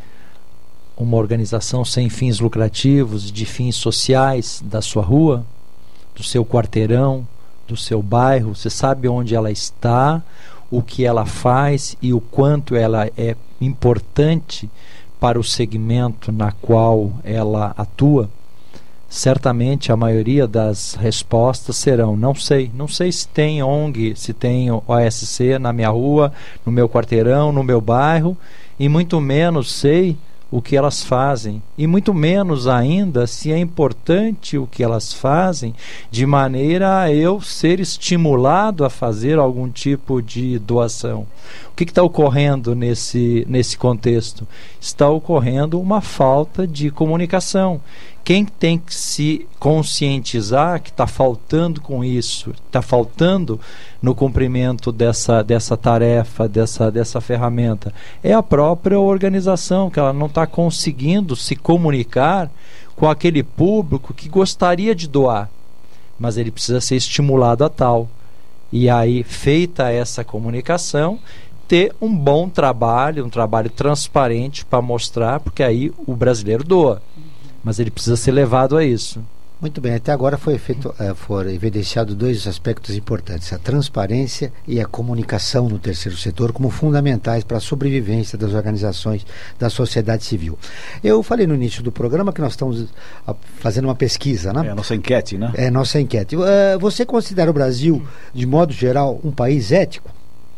uma organização sem fins lucrativos, de fins sociais da sua rua, do seu quarteirão, do seu bairro? Você sabe onde ela está, o que ela faz e o quanto ela é importante para o segmento na qual ela atua? Certamente a maioria das respostas serão: não sei, não sei se tem O N G, se tem O S C na minha rua, no meu quarteirão, no meu bairro, e muito menos sei o que elas fazem, e muito menos ainda se é importante o que elas fazem, de maneira a eu ser estimulado a fazer algum tipo de doação. O que está ocorrendo nesse, nesse contexto? Está ocorrendo uma falta de comunicação. Quem tem que se conscientizar que está faltando com isso, está faltando no cumprimento dessa, dessa tarefa, dessa, dessa ferramenta, é a própria organização, que ela não está conseguindo se comunicar com aquele público que gostaria de doar, mas ele precisa ser estimulado a tal. E aí, feita essa comunicação, ter um bom trabalho, um trabalho transparente para mostrar, porque aí o brasileiro doa. Mas ele precisa ser levado a isso. Muito bem, até agora foi feito, uh, foram evidenciados dois aspectos importantes, a transparência e a comunicação no terceiro setor como fundamentais para a sobrevivência das organizações da sociedade civil. Eu falei no início do programa que nós estamos uh, fazendo uma pesquisa, né? É a nossa enquete, né? É a nossa enquete. Uh, você considera o Brasil, de modo geral, um país ético?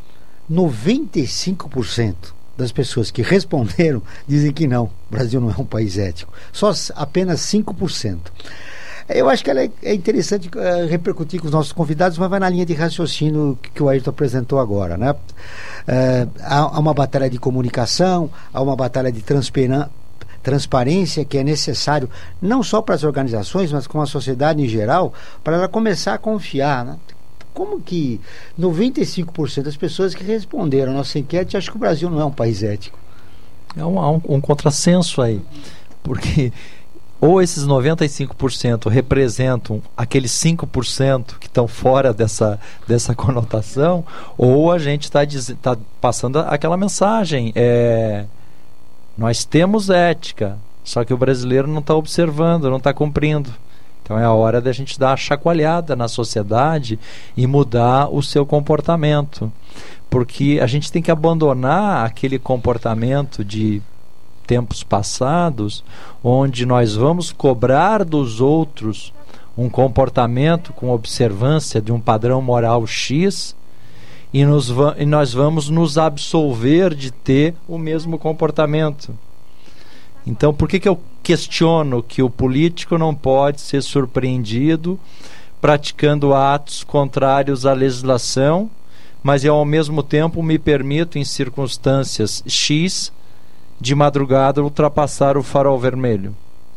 noventa e cinco por cento das pessoas que responderam dizem que não, o Brasil não é um país ético. Só apenas cinco por cento. Eu acho que ela é, é interessante uh, repercutir com os nossos convidados, mas vai na linha de raciocínio que, que o Ayrton apresentou agora, né? Uh, há, há uma batalha de comunicação, há uma batalha de transparência que é necessário não só para as organizações, mas com a sociedade em geral, para ela começar a confiar, né? Como que noventa e cinco por cento das pessoas que responderam a nossa enquete acham que o Brasil não é um país ético? É um, um, um contrassenso aí, porque ou esses noventa e cinco por cento representam aqueles cinco por cento que estão fora dessa, dessa conotação, ou a gente está tá passando aquela mensagem, é, nós temos ética, só que o brasileiro não está observando, não está cumprindo. Então é a hora da gente dar a chacoalhada na sociedade e mudar o seu comportamento. Porque a gente tem que abandonar aquele comportamento de tempos passados, onde nós vamos cobrar dos outros um comportamento com observância de um padrão moral X e, nos va- e nós vamos nos absolver de ter o mesmo comportamento. Então, por que que eu questiono que o político não pode ser surpreendido praticando atos contrários à legislação, mas eu, ao mesmo tempo, me permito, em circunstâncias X, de madrugada, ultrapassar o farol vermelho?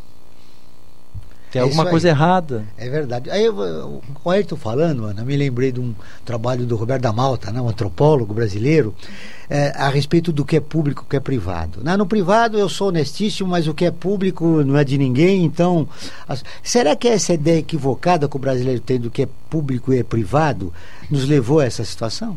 Tem é alguma coisa errada. É verdade. Aí, eu, o Ayrton falando, Ana, me lembrei de um trabalho do Roberto da Malta, né, um antropólogo brasileiro, é, a respeito do que é público e o que é privado. Né? No privado eu sou honestíssimo, mas o que é público não é de ninguém, então... As, será que essa ideia equivocada que o brasileiro tem do que é público e é privado nos levou a essa situação?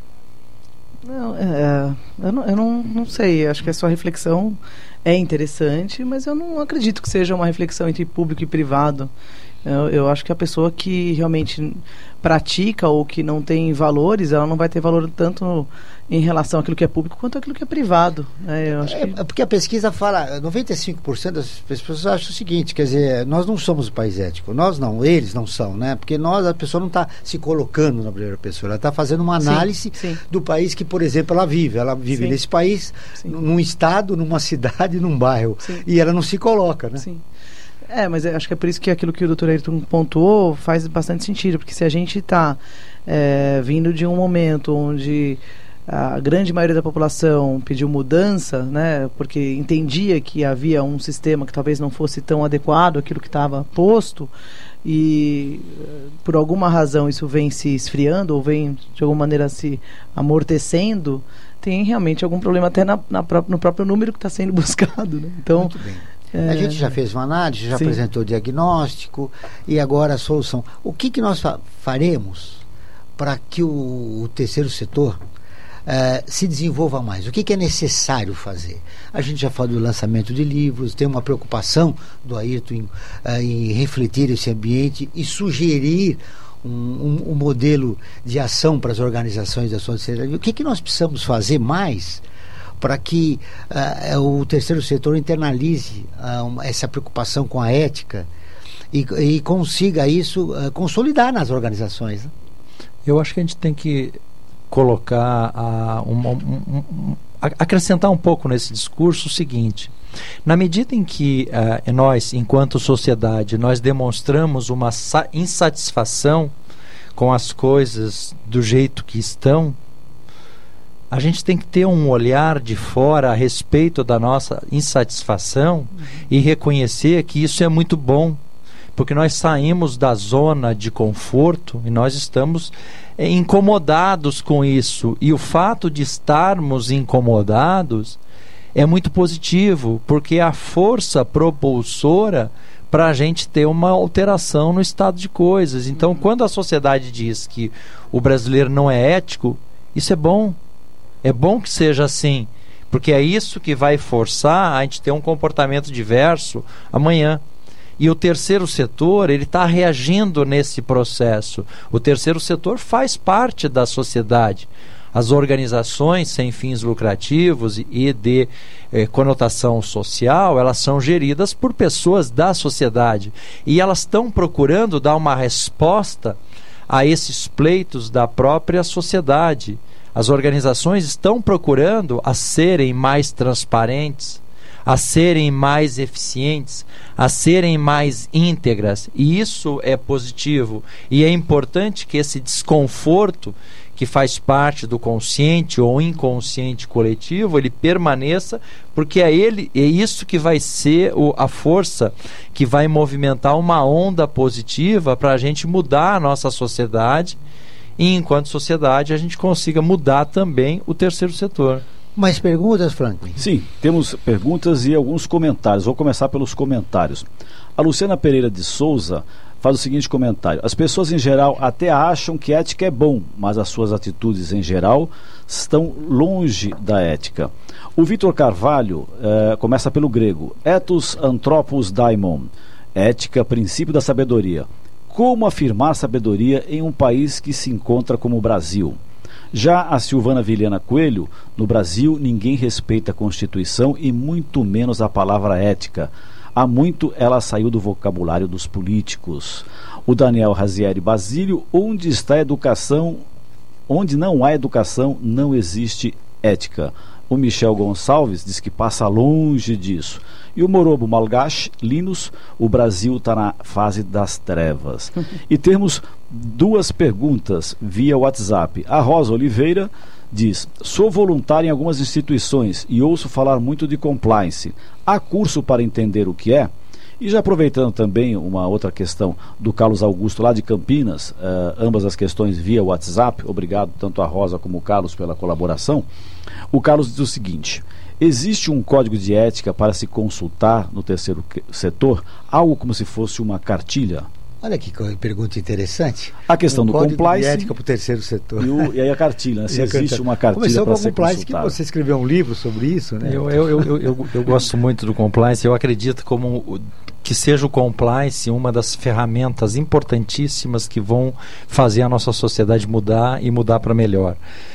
Não, é, eu, não, eu não, não sei, acho que a sua reflexão é interessante, mas eu não acredito que seja uma reflexão entre público e privado. Eu, eu acho que a pessoa que realmente pratica ou que não tem valores, ela não vai ter valor tanto em relação àquilo que é público quanto àquilo que é privado. Né? Eu acho é, que... é porque a pesquisa fala, noventa e cinco por cento das pessoas acham o seguinte, quer dizer, nós não somos um país ético, nós não, eles não são, né? Porque nós, a pessoa não está se colocando na primeira pessoa, ela está fazendo uma análise sim, sim. do país que, por exemplo, ela vive, ela vive sim. nesse país, sim. num estado, numa cidade, num bairro, sim. e ela não se coloca, né? Sim. É, mas acho que é por isso que aquilo que o doutor Ayrton pontuou faz bastante sentido, porque se a gente está é, vindo de um momento onde a grande maioria da população pediu mudança, né, porque entendia que havia um sistema que talvez não fosse tão adequado àquilo que estava posto, e por alguma razão isso vem se esfriando ou vem de alguma maneira se amortecendo, tem realmente algum problema até na, na pró- no próprio número que está sendo buscado. Né? Então, muito bem. É... A gente já fez uma análise, já Sim. apresentou o diagnóstico e agora a solução. O que, que nós fa- faremos para que o, o terceiro setor uh, se desenvolva mais? O que, que é necessário fazer? A gente já falou do lançamento de livros, tem uma preocupação do Ayrton em, uh, em refletir esse ambiente e sugerir um, um, um modelo de ação para as organizações da sociedade civil. O que, que nós precisamos fazer mais para que uh, o terceiro setor internalize uh, uma, essa preocupação com a ética e, e consiga isso uh, consolidar nas organizações? Né? Eu acho que a gente tem que colocar uh, uma, um, acrescentar um pouco nesse discurso o seguinte: na medida em que uh, nós, enquanto sociedade, nós demonstramos uma insatisfação com as coisas do jeito que estão, a gente tem que ter um olhar de fora a respeito da nossa insatisfação uhum. e reconhecer que isso é muito bom, porque nós saímos da zona de conforto e nós estamos é, incomodados com isso. E o fato de estarmos incomodados é muito positivo, porque é a força propulsora para a gente ter uma alteração no estado de coisas. Então, quando a sociedade diz que o brasileiro não é ético, isso é bom. É bom que seja assim, porque é isso que vai forçar a gente ter um comportamento diverso amanhã. E o terceiro setor, ele está reagindo nesse processo. O terceiro setor faz parte da sociedade. As organizações sem fins lucrativos e de eh, conotação social, elas são geridas por pessoas da sociedade. E elas estão procurando dar uma resposta a esses pleitos da própria sociedade. As organizações estão procurando a serem mais transparentes, a serem mais eficientes, a serem mais íntegras. E isso é positivo. E é importante que esse desconforto que faz parte do consciente ou inconsciente coletivo, ele permaneça, porque é, ele, é isso que vai ser o, a força que vai movimentar uma onda positiva para a gente mudar a nossa sociedade e, enquanto sociedade, a gente consiga mudar também o terceiro setor. Mais perguntas, Franklin? Sim, temos perguntas e alguns comentários. Vou começar pelos comentários. A Luciana Pereira de Souza faz o seguinte comentário: as pessoas em geral até acham que ética é bom, mas as suas atitudes em geral estão longe da ética. O Vitor Carvalho eh, começa pelo grego: ethos anthropos daimon, ética, princípio da sabedoria. Como afirmar sabedoria em um país que se encontra como o Brasil? Já a Silvana Vilhena Coelho: no Brasil ninguém respeita a Constituição e muito menos a palavra ética. Há muito ela saiu do vocabulário dos políticos. O Daniel Razieri Basílio: onde está a educação? Onde não há educação, não existe ética. O Michel Gonçalves diz que passa longe disso. E o Morobo Malgache Linus: o Brasil está na fase das trevas. E temos duas perguntas via WhatsApp. A Rosa Oliveira diz: sou voluntária em algumas instituições e ouço falar muito de compliance. Há curso para entender o que é? E já aproveitando também uma outra questão do Carlos Augusto lá de Campinas, uh, ambas as questões via WhatsApp, obrigado tanto a Rosa como o Carlos pela colaboração. O Carlos diz o seguinte: existe um código de ética para se consultar no terceiro setor, algo como se fosse uma cartilha? Olha que pergunta interessante. A questão um do código compliance de ética para o terceiro setor. E, o, e aí a cartilha, né? Se existe uma cartilha para ser compliance, consultada. que você escreveu um livro sobre isso, né? Eu, eu, eu, eu, eu, eu gosto muito do compliance. Eu acredito como que seja o compliance uma das ferramentas importantíssimas que vão fazer a nossa sociedade mudar e mudar para melhor.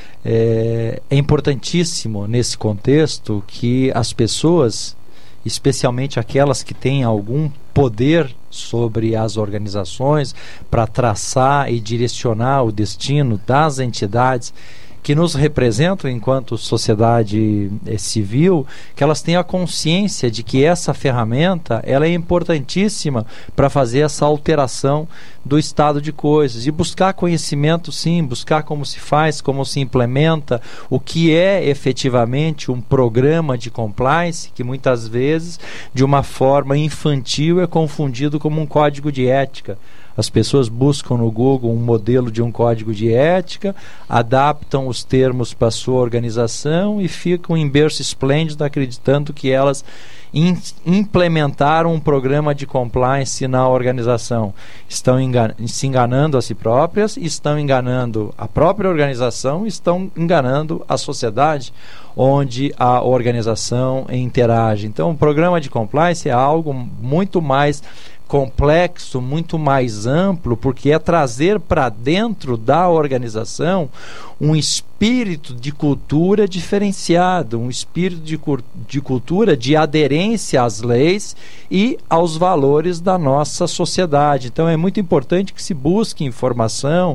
É, é importantíssimo nesse contexto que as pessoas, especialmente aquelas que têm algum poder sobre as organizações para traçar e direcionar o destino das entidades que nos representam enquanto sociedade eh, civil, que elas tenham a consciência de que essa ferramenta ela é importantíssima para fazer essa alteração do estado de coisas e buscar conhecimento, sim, buscar como se faz, como se implementa, o que é efetivamente um programa de compliance, que muitas vezes de uma forma infantil é confundido como um código de ética. As pessoas buscam no Google um modelo de um código de ética, adaptam os termos para a sua organização e ficam em berço esplêndido acreditando que elas in, implementaram um programa de compliance na organização. Estão engan- se enganando a si próprias, estão enganando a própria organização, estão enganando a sociedade onde a organização interage. Então, o programa de compliance é algo muito mais complexo, muito mais amplo, porque é trazer para dentro da organização um espírito de cultura diferenciado, um espírito de, de cultura de aderência às leis e aos valores da nossa sociedade. Então é muito importante que se busque informação,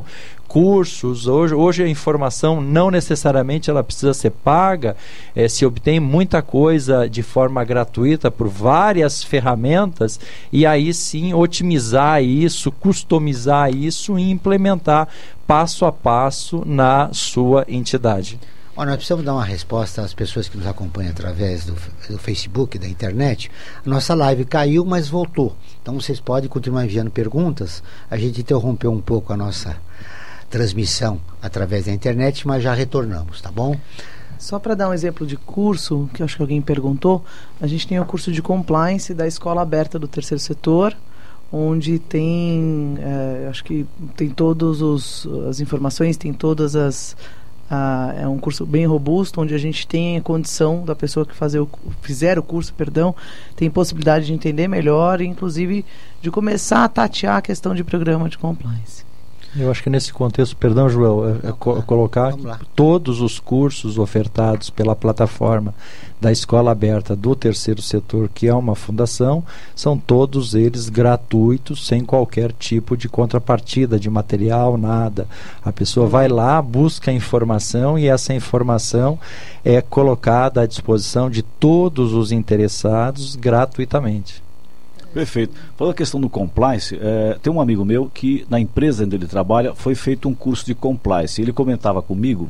cursos. Hoje, hoje a informação não necessariamente ela precisa ser paga, é, se obtém muita coisa de forma gratuita por várias ferramentas, e aí sim otimizar isso, customizar isso e implementar passo a passo na sua entidade. Ó, nós precisamos dar uma resposta às pessoas que nos acompanham através do, do Facebook, da internet. A nossa live caiu, mas voltou. Então vocês podem continuar enviando perguntas. A gente interrompeu um pouco a nossa transmissão através da internet, mas já retornamos, tá bom? Só para dar um exemplo de curso, que eu acho que alguém perguntou, a gente tem o curso de compliance da Escola Aberta do Terceiro Setor, onde tem, é, acho que tem todas as informações, tem todas as... Ah, é um curso bem robusto, onde a gente tem a condição da pessoa que fazer o, fizer o curso, perdão, tem possibilidade de entender melhor, inclusive de começar a tatear a questão de programa de compliance. Eu acho que nesse contexto, perdão, Joel, é, é co- colocar que todos os cursos ofertados pela plataforma da Escola Aberta do Terceiro Setor, que é uma fundação, são todos eles gratuitos, sem qualquer tipo de contrapartida, de material, nada. A pessoa vai lá, busca informação e essa informação é colocada à disposição de todos os interessados gratuitamente. Perfeito. Falando a questão do compliance, é, tem um amigo meu que na empresa onde ele trabalha foi feito um curso de compliance. Ele comentava comigo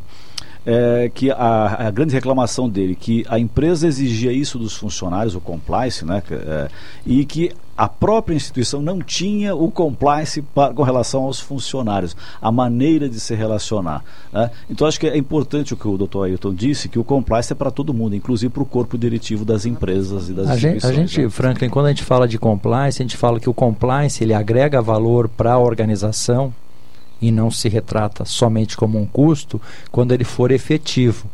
é, que a, a grande reclamação dele, que a empresa exigia isso dos funcionários, o compliance, né, é, e que a própria instituição não tinha o compliance pra, com relação aos funcionários, a maneira de se relacionar, né? Então acho que é importante o que o doutor Ailton disse, que o compliance é para todo mundo, inclusive para o corpo diretivo das empresas e das a instituições. Gente, a gente, né? Franklin, quando a gente fala de compliance, a gente fala que o compliance ele agrega valor para a organização e não se retrata somente como um custo quando ele for efetivo.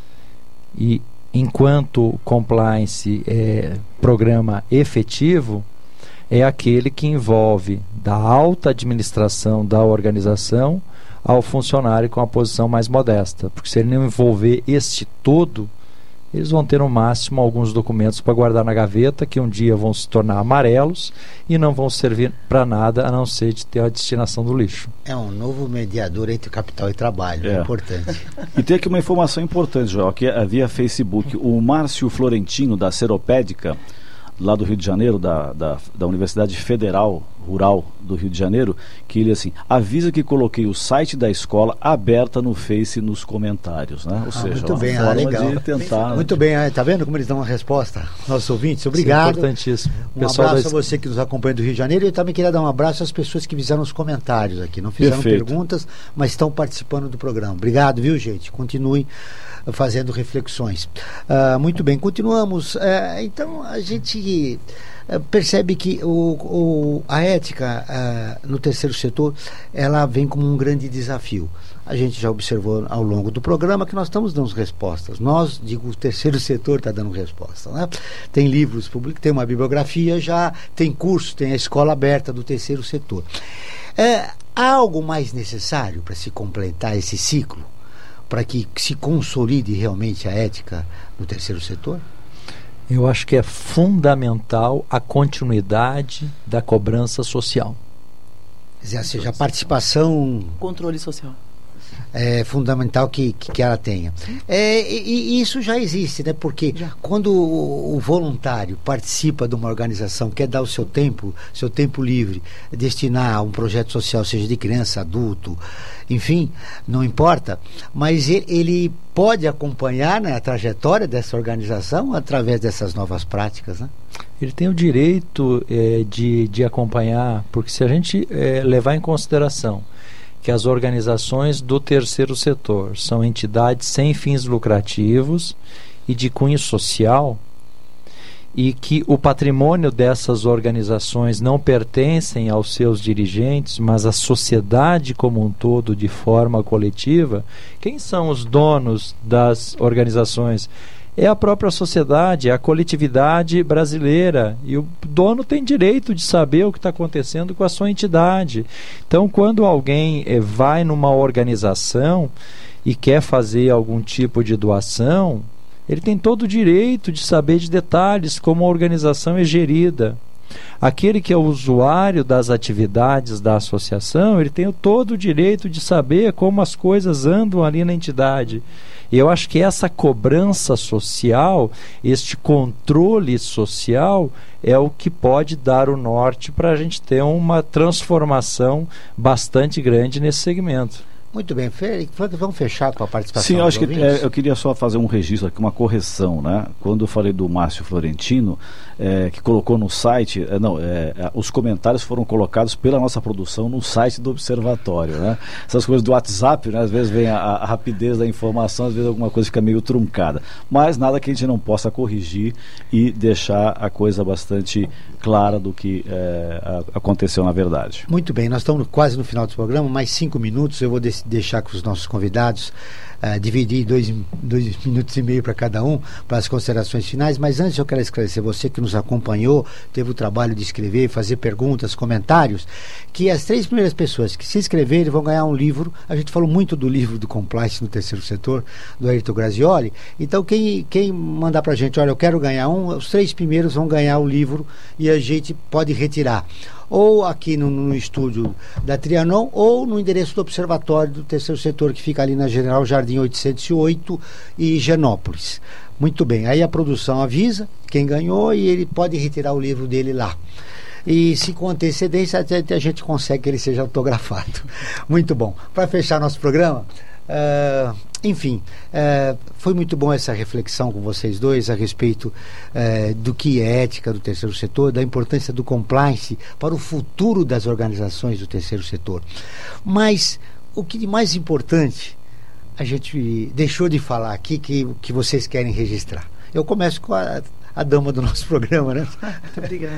E enquanto compliance é programa efetivo, é aquele que envolve da alta administração da organização ao funcionário com a posição mais modesta. Porque se ele não envolver este todo, eles vão ter no máximo alguns documentos para guardar na gaveta, que um dia vão se tornar amarelos e não vão servir para nada, a não ser de ter a destinação do lixo. É um novo mediador entre capital e trabalho, é, é importante. E tem aqui uma informação importante, Joel, que é via Facebook. O Márcio Florentino, da Seropédica, lá do Rio de Janeiro, da, da, da Universidade Federal Rural do Rio de Janeiro, que ele assim, avisa que coloquei o site da escola aberta no Face nos comentários, né? Ou ah, seja, muito uma bem, forma ah, legal. de tentar... Muito bem, tá vendo como eles dão uma resposta? Nossos ouvintes, obrigado. Isso é importantíssimo. Um Pessoal abraço das... a você que nos acompanha do Rio de Janeiro, e eu também queria dar um abraço às pessoas que fizeram os comentários aqui, não fizeram Perfeito. perguntas, mas estão participando do programa. Obrigado, viu, gente? Continuem fazendo reflexões. Uh, muito bem, continuamos. Uh, então, a gente uh, percebe que o, o, a ética uh, no terceiro setor, ela vem como um grande desafio. A gente já observou ao longo do programa que nós estamos dando respostas. Nós, digo, o terceiro setor está dando resposta, né? Tem livros públicos, tem uma bibliografia já, tem curso, tem a escola aberta do terceiro setor. É, há algo mais necessário para se completar esse ciclo? Para que se consolide realmente a ética no terceiro setor? Eu acho que é fundamental a continuidade da cobrança social. Ou seja, a participação... Controle social. É fundamental que, que, que ela tenha. É, e, e isso já existe, né? Porque já. Quando o, o voluntário participa de uma organização, quer dar o seu tempo, seu tempo livre, destinar a um projeto social, seja de criança, adulto, enfim, não importa, mas ele, ele pode acompanhar, né, a trajetória dessa organização através dessas novas práticas, né? Ele tem o direito é, de, de acompanhar, porque se a gente é, levar em consideração que as organizações do terceiro setor são entidades sem fins lucrativos e de cunho social, e que o patrimônio dessas organizações não pertencem aos seus dirigentes, mas à sociedade como um todo, de forma coletiva. Quem são os donos das organizações? É a própria sociedade, é a coletividade brasileira, e o dono tem direito de saber o que está acontecendo com a sua entidade. Então, quando alguém eh, vai numa organização e quer fazer algum tipo de doação, ele tem todo o direito de saber de detalhes como a organização é gerida. Aquele que é o usuário das atividades da associação, ele tem todo o direito de saber como as coisas andam ali na entidade. E eu acho que essa cobrança social, este controle social, é o que pode dar o norte para a gente ter uma transformação bastante grande nesse segmento. Muito bem, Félix, vamos fechar com a participação. Sim, eu acho que ouvintes? é, eu queria só fazer um registro aqui, uma correção, né? Quando eu falei do Márcio Florentino, é, que colocou no site, é, não, é, os comentários foram colocados pela nossa produção no site do Observatório, né? Essas coisas do WhatsApp, né? Às vezes vem a, a rapidez da informação, às vezes alguma coisa fica meio truncada, mas nada que a gente não possa corrigir e deixar a coisa bastante clara do que é, a, aconteceu na verdade. Muito bem, nós estamos quase no final do programa, mais cinco minutos, eu vou decidir deixar com os nossos convidados, uh, dividir dois, dois minutos e meio para cada um, para as considerações finais, mas antes eu quero esclarecer, você que nos acompanhou, teve o trabalho de escrever, fazer perguntas, comentários, que as três primeiras pessoas que se inscreverem vão ganhar um livro. A gente falou muito do livro do Compliance no Terceiro Setor, do Ayrton Grazioli, então quem, quem mandar para a gente, olha, eu quero ganhar um, os três primeiros vão ganhar o livro e a gente pode retirar ou aqui no, no estúdio da Trianon, ou no endereço do Observatório do Terceiro Setor, que fica ali na General Jardim oitocentos e oito e Higienópolis. Muito bem, aí a produção avisa quem ganhou e ele pode retirar o livro dele lá. E se com antecedência a gente consegue que ele seja autografado. Muito bom. Para fechar nosso programa, uh, enfim, uh, foi muito bom essa reflexão com vocês dois a respeito uh, do que é ética do terceiro setor, da importância do compliance para o futuro das organizações do terceiro setor. Mas o que de mais importante a gente deixou de falar aqui, que, que vocês querem registrar. Eu começo com a, a dama do nosso programa, né? Muito obrigada.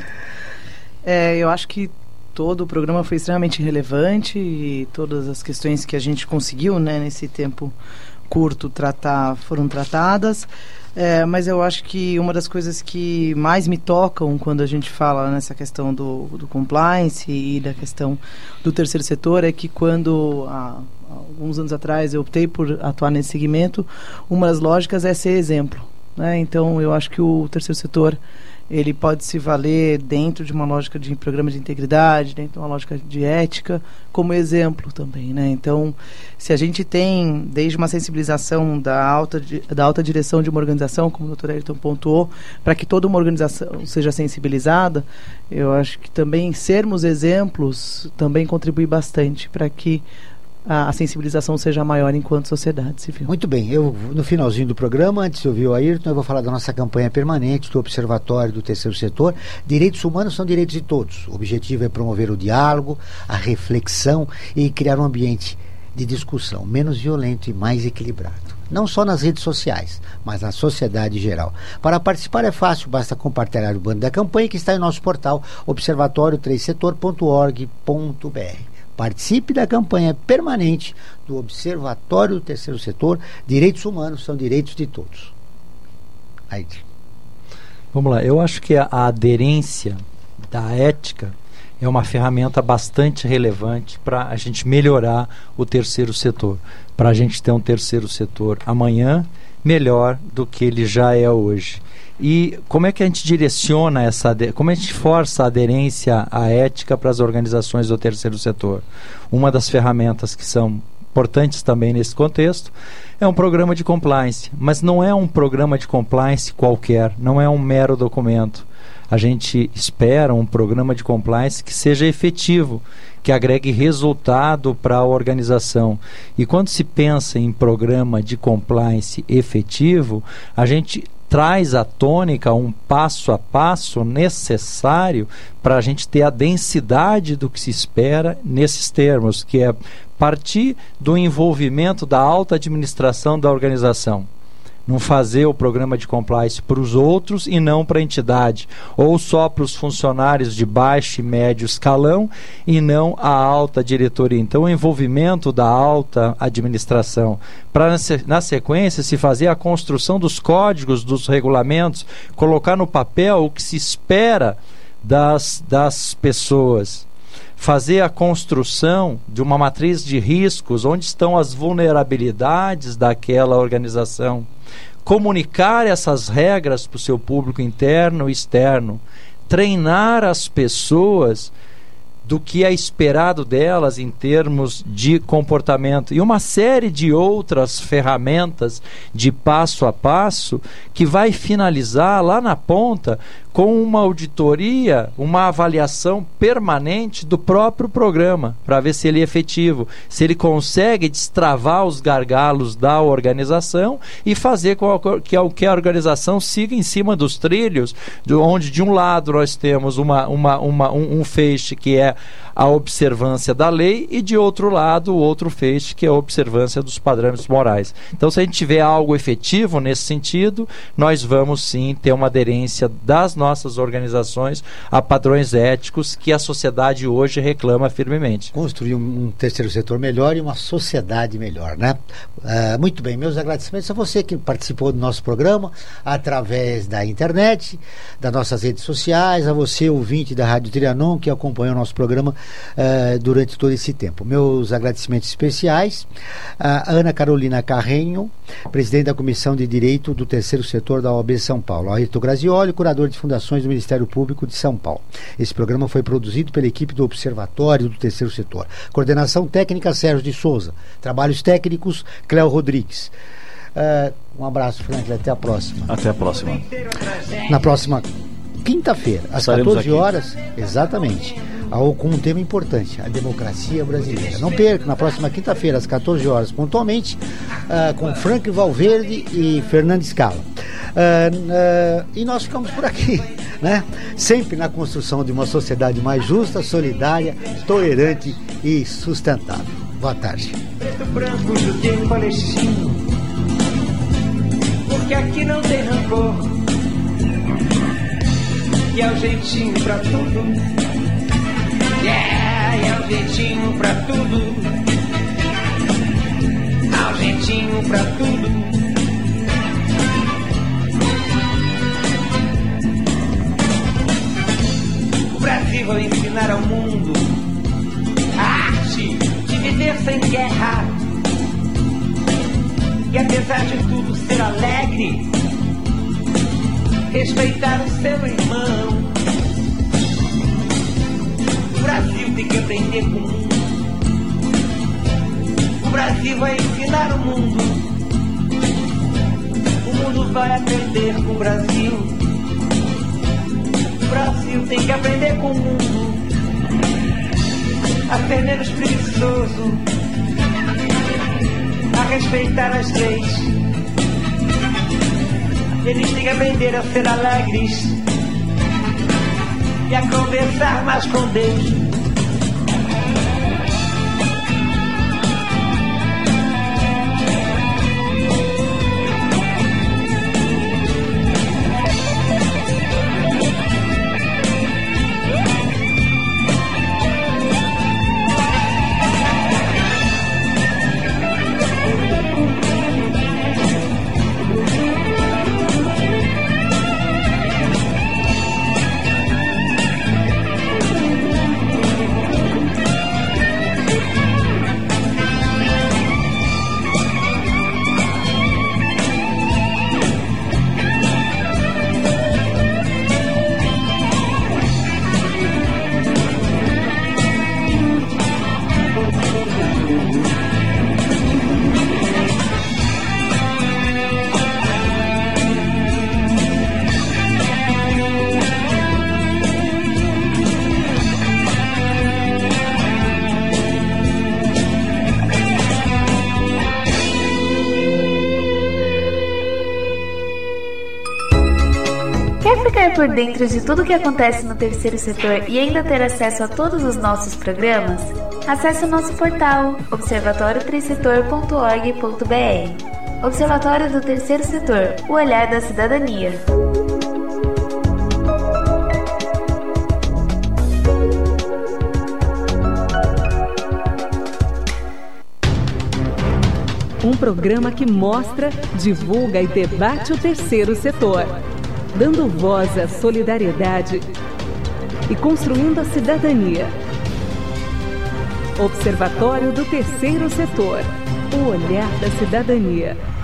É, eu acho que todo o programa foi extremamente relevante e todas as questões que a gente conseguiu, né, nesse tempo curto tratar foram tratadas, é, mas eu acho que uma das coisas que mais me tocam quando a gente fala nessa questão do, do compliance e da questão do terceiro setor é que quando há alguns anos atrás eu optei por atuar nesse segmento, uma das lógicas é ser exemplo, né? Então eu acho que o terceiro setor ele pode se valer dentro de uma lógica de programa de integridade, dentro de uma lógica de ética, como exemplo também, né? Então, se a gente tem, desde uma sensibilização da alta, da alta direção de uma organização, como o doutor Ayrton pontuou, para que toda uma organização seja sensibilizada, eu acho que também sermos exemplos também contribui bastante para que a, a sensibilização seja maior enquanto sociedade civil. Muito bem, eu no finalzinho do programa, antes de ouvir o Ayrton, eu vou falar da nossa campanha permanente do Observatório do Terceiro Setor. Direitos humanos são direitos de todos. O objetivo é promover o diálogo, a reflexão e criar um ambiente de discussão menos violento e mais equilibrado. Não só nas redes sociais, mas na sociedade em geral. Para participar é fácil, basta compartilhar o banner da campanha que está em nosso portal observatório três setor ponto org ponto br. Participe da campanha permanente do Observatório do Terceiro Setor. Direitos humanos são direitos de todos. Aí. Vamos lá, eu acho que a, a aderência da ética é uma ferramenta bastante relevante para a gente melhorar o terceiro setor, para a gente ter um terceiro setor amanhã melhor do que ele já é hoje. E como é que a gente direciona essa, como a gente força a aderência à ética para as organizações do terceiro setor? Uma das ferramentas que são importantes também nesse contexto é um programa de compliance, mas não é um programa de compliance qualquer, não é um mero documento. A gente espera um programa de compliance que seja efetivo, que agregue resultado para a organização. E quando se pensa em programa de compliance efetivo, a gente traz à tônica um passo a passo necessário para a gente ter a densidade do que se espera nesses termos, que é partir do envolvimento da alta administração da organização. Não fazer o programa de compliance para os outros e não para a entidade, ou só para os funcionários de baixo e médio escalão e não a alta diretoria. Então, o envolvimento da alta administração, para na sequência se fazer a construção dos códigos, dos regulamentos, colocar no papel o que se espera das, das pessoas. Fazer a construção de uma matriz de riscos, onde estão as vulnerabilidades daquela organização. Comunicar essas regras para o seu público interno e externo. treinar as pessoas do que é esperado delas em termos de comportamento e uma série de outras ferramentas de passo a passo que vai finalizar lá na ponta com uma auditoria, uma avaliação permanente do próprio programa, para ver se ele é efetivo, se ele consegue destravar os gargalos da organização e fazer com que a organização siga em cima dos trilhos, onde de um lado nós temos uma, uma, uma, um, um feixe que é a observância da lei e de outro lado o outro feixe que é a observância dos padrões morais. Então, se a gente tiver algo efetivo nesse sentido, nós vamos sim ter uma aderência das nossas organizações a padrões éticos que a sociedade hoje reclama firmemente. Construir um, um terceiro setor melhor e uma sociedade melhor, né? Uh, muito bem, meus agradecimentos a você que participou do nosso programa através da internet, das nossas redes sociais, a você, ouvinte da Rádio Trianon, que acompanhou o nosso programa uh, durante todo esse tempo. Meus agradecimentos especiais a Ana Carolina Carrenho, presidente da Comissão de Direito do Terceiro Setor da O A B São Paulo, a Ayrton Grazioli, curador de fundações do Ministério Público de São Paulo. Esse programa foi produzido pela equipe do Observatório do Terceiro Setor. Coordenação técnica Sérgio de Souza. Trabalhos técnicos Cléo Rodrigues. Uh, um abraço, Franklin, até a próxima. Até a próxima. Na próxima quinta-feira, às Estaremos quatorze aqui. horas, exatamente, ao, com um tema importante, a democracia brasileira. Não perca, na próxima quinta-feira, às quatorze horas, pontualmente, uh, com Frank Valverde e Fernando Scala. Uh, uh, e nós ficamos por aqui, né? Sempre na construção de uma sociedade mais justa, solidária, tolerante e sustentável. Boa tarde. Preto, branco, judeu, palestino, porque aqui não tem rancor, e é o jeitinho pra tudo. Yeah, é o jeitinho pra tudo. É o jeitinho pra tudo. O Brasil vai ensinar ao mundo a arte de viver sem guerra. E apesar de tudo ser alegre, respeitar o seu irmão. O Brasil tem que aprender com o mundo. O Brasil vai ensinar o mundo. O mundo vai aprender com o Brasil. O Brasil tem que aprender com o mundo a ser menos preguiçoso, a respeitar as leis. Eles têm que aprender a ser alegres e a conversar mais com Deus. Por dentro de tudo que acontece no terceiro setor e ainda ter acesso a todos os nossos programas, acesse o nosso portal observatório três setor ponto org ponto br. Observatório do Terceiro Setor, o olhar da cidadania. Um programa que mostra, divulga e debate o terceiro setor, dando voz à solidariedade e construindo a cidadania. Observatório do Terceiro Setor, o olhar da cidadania.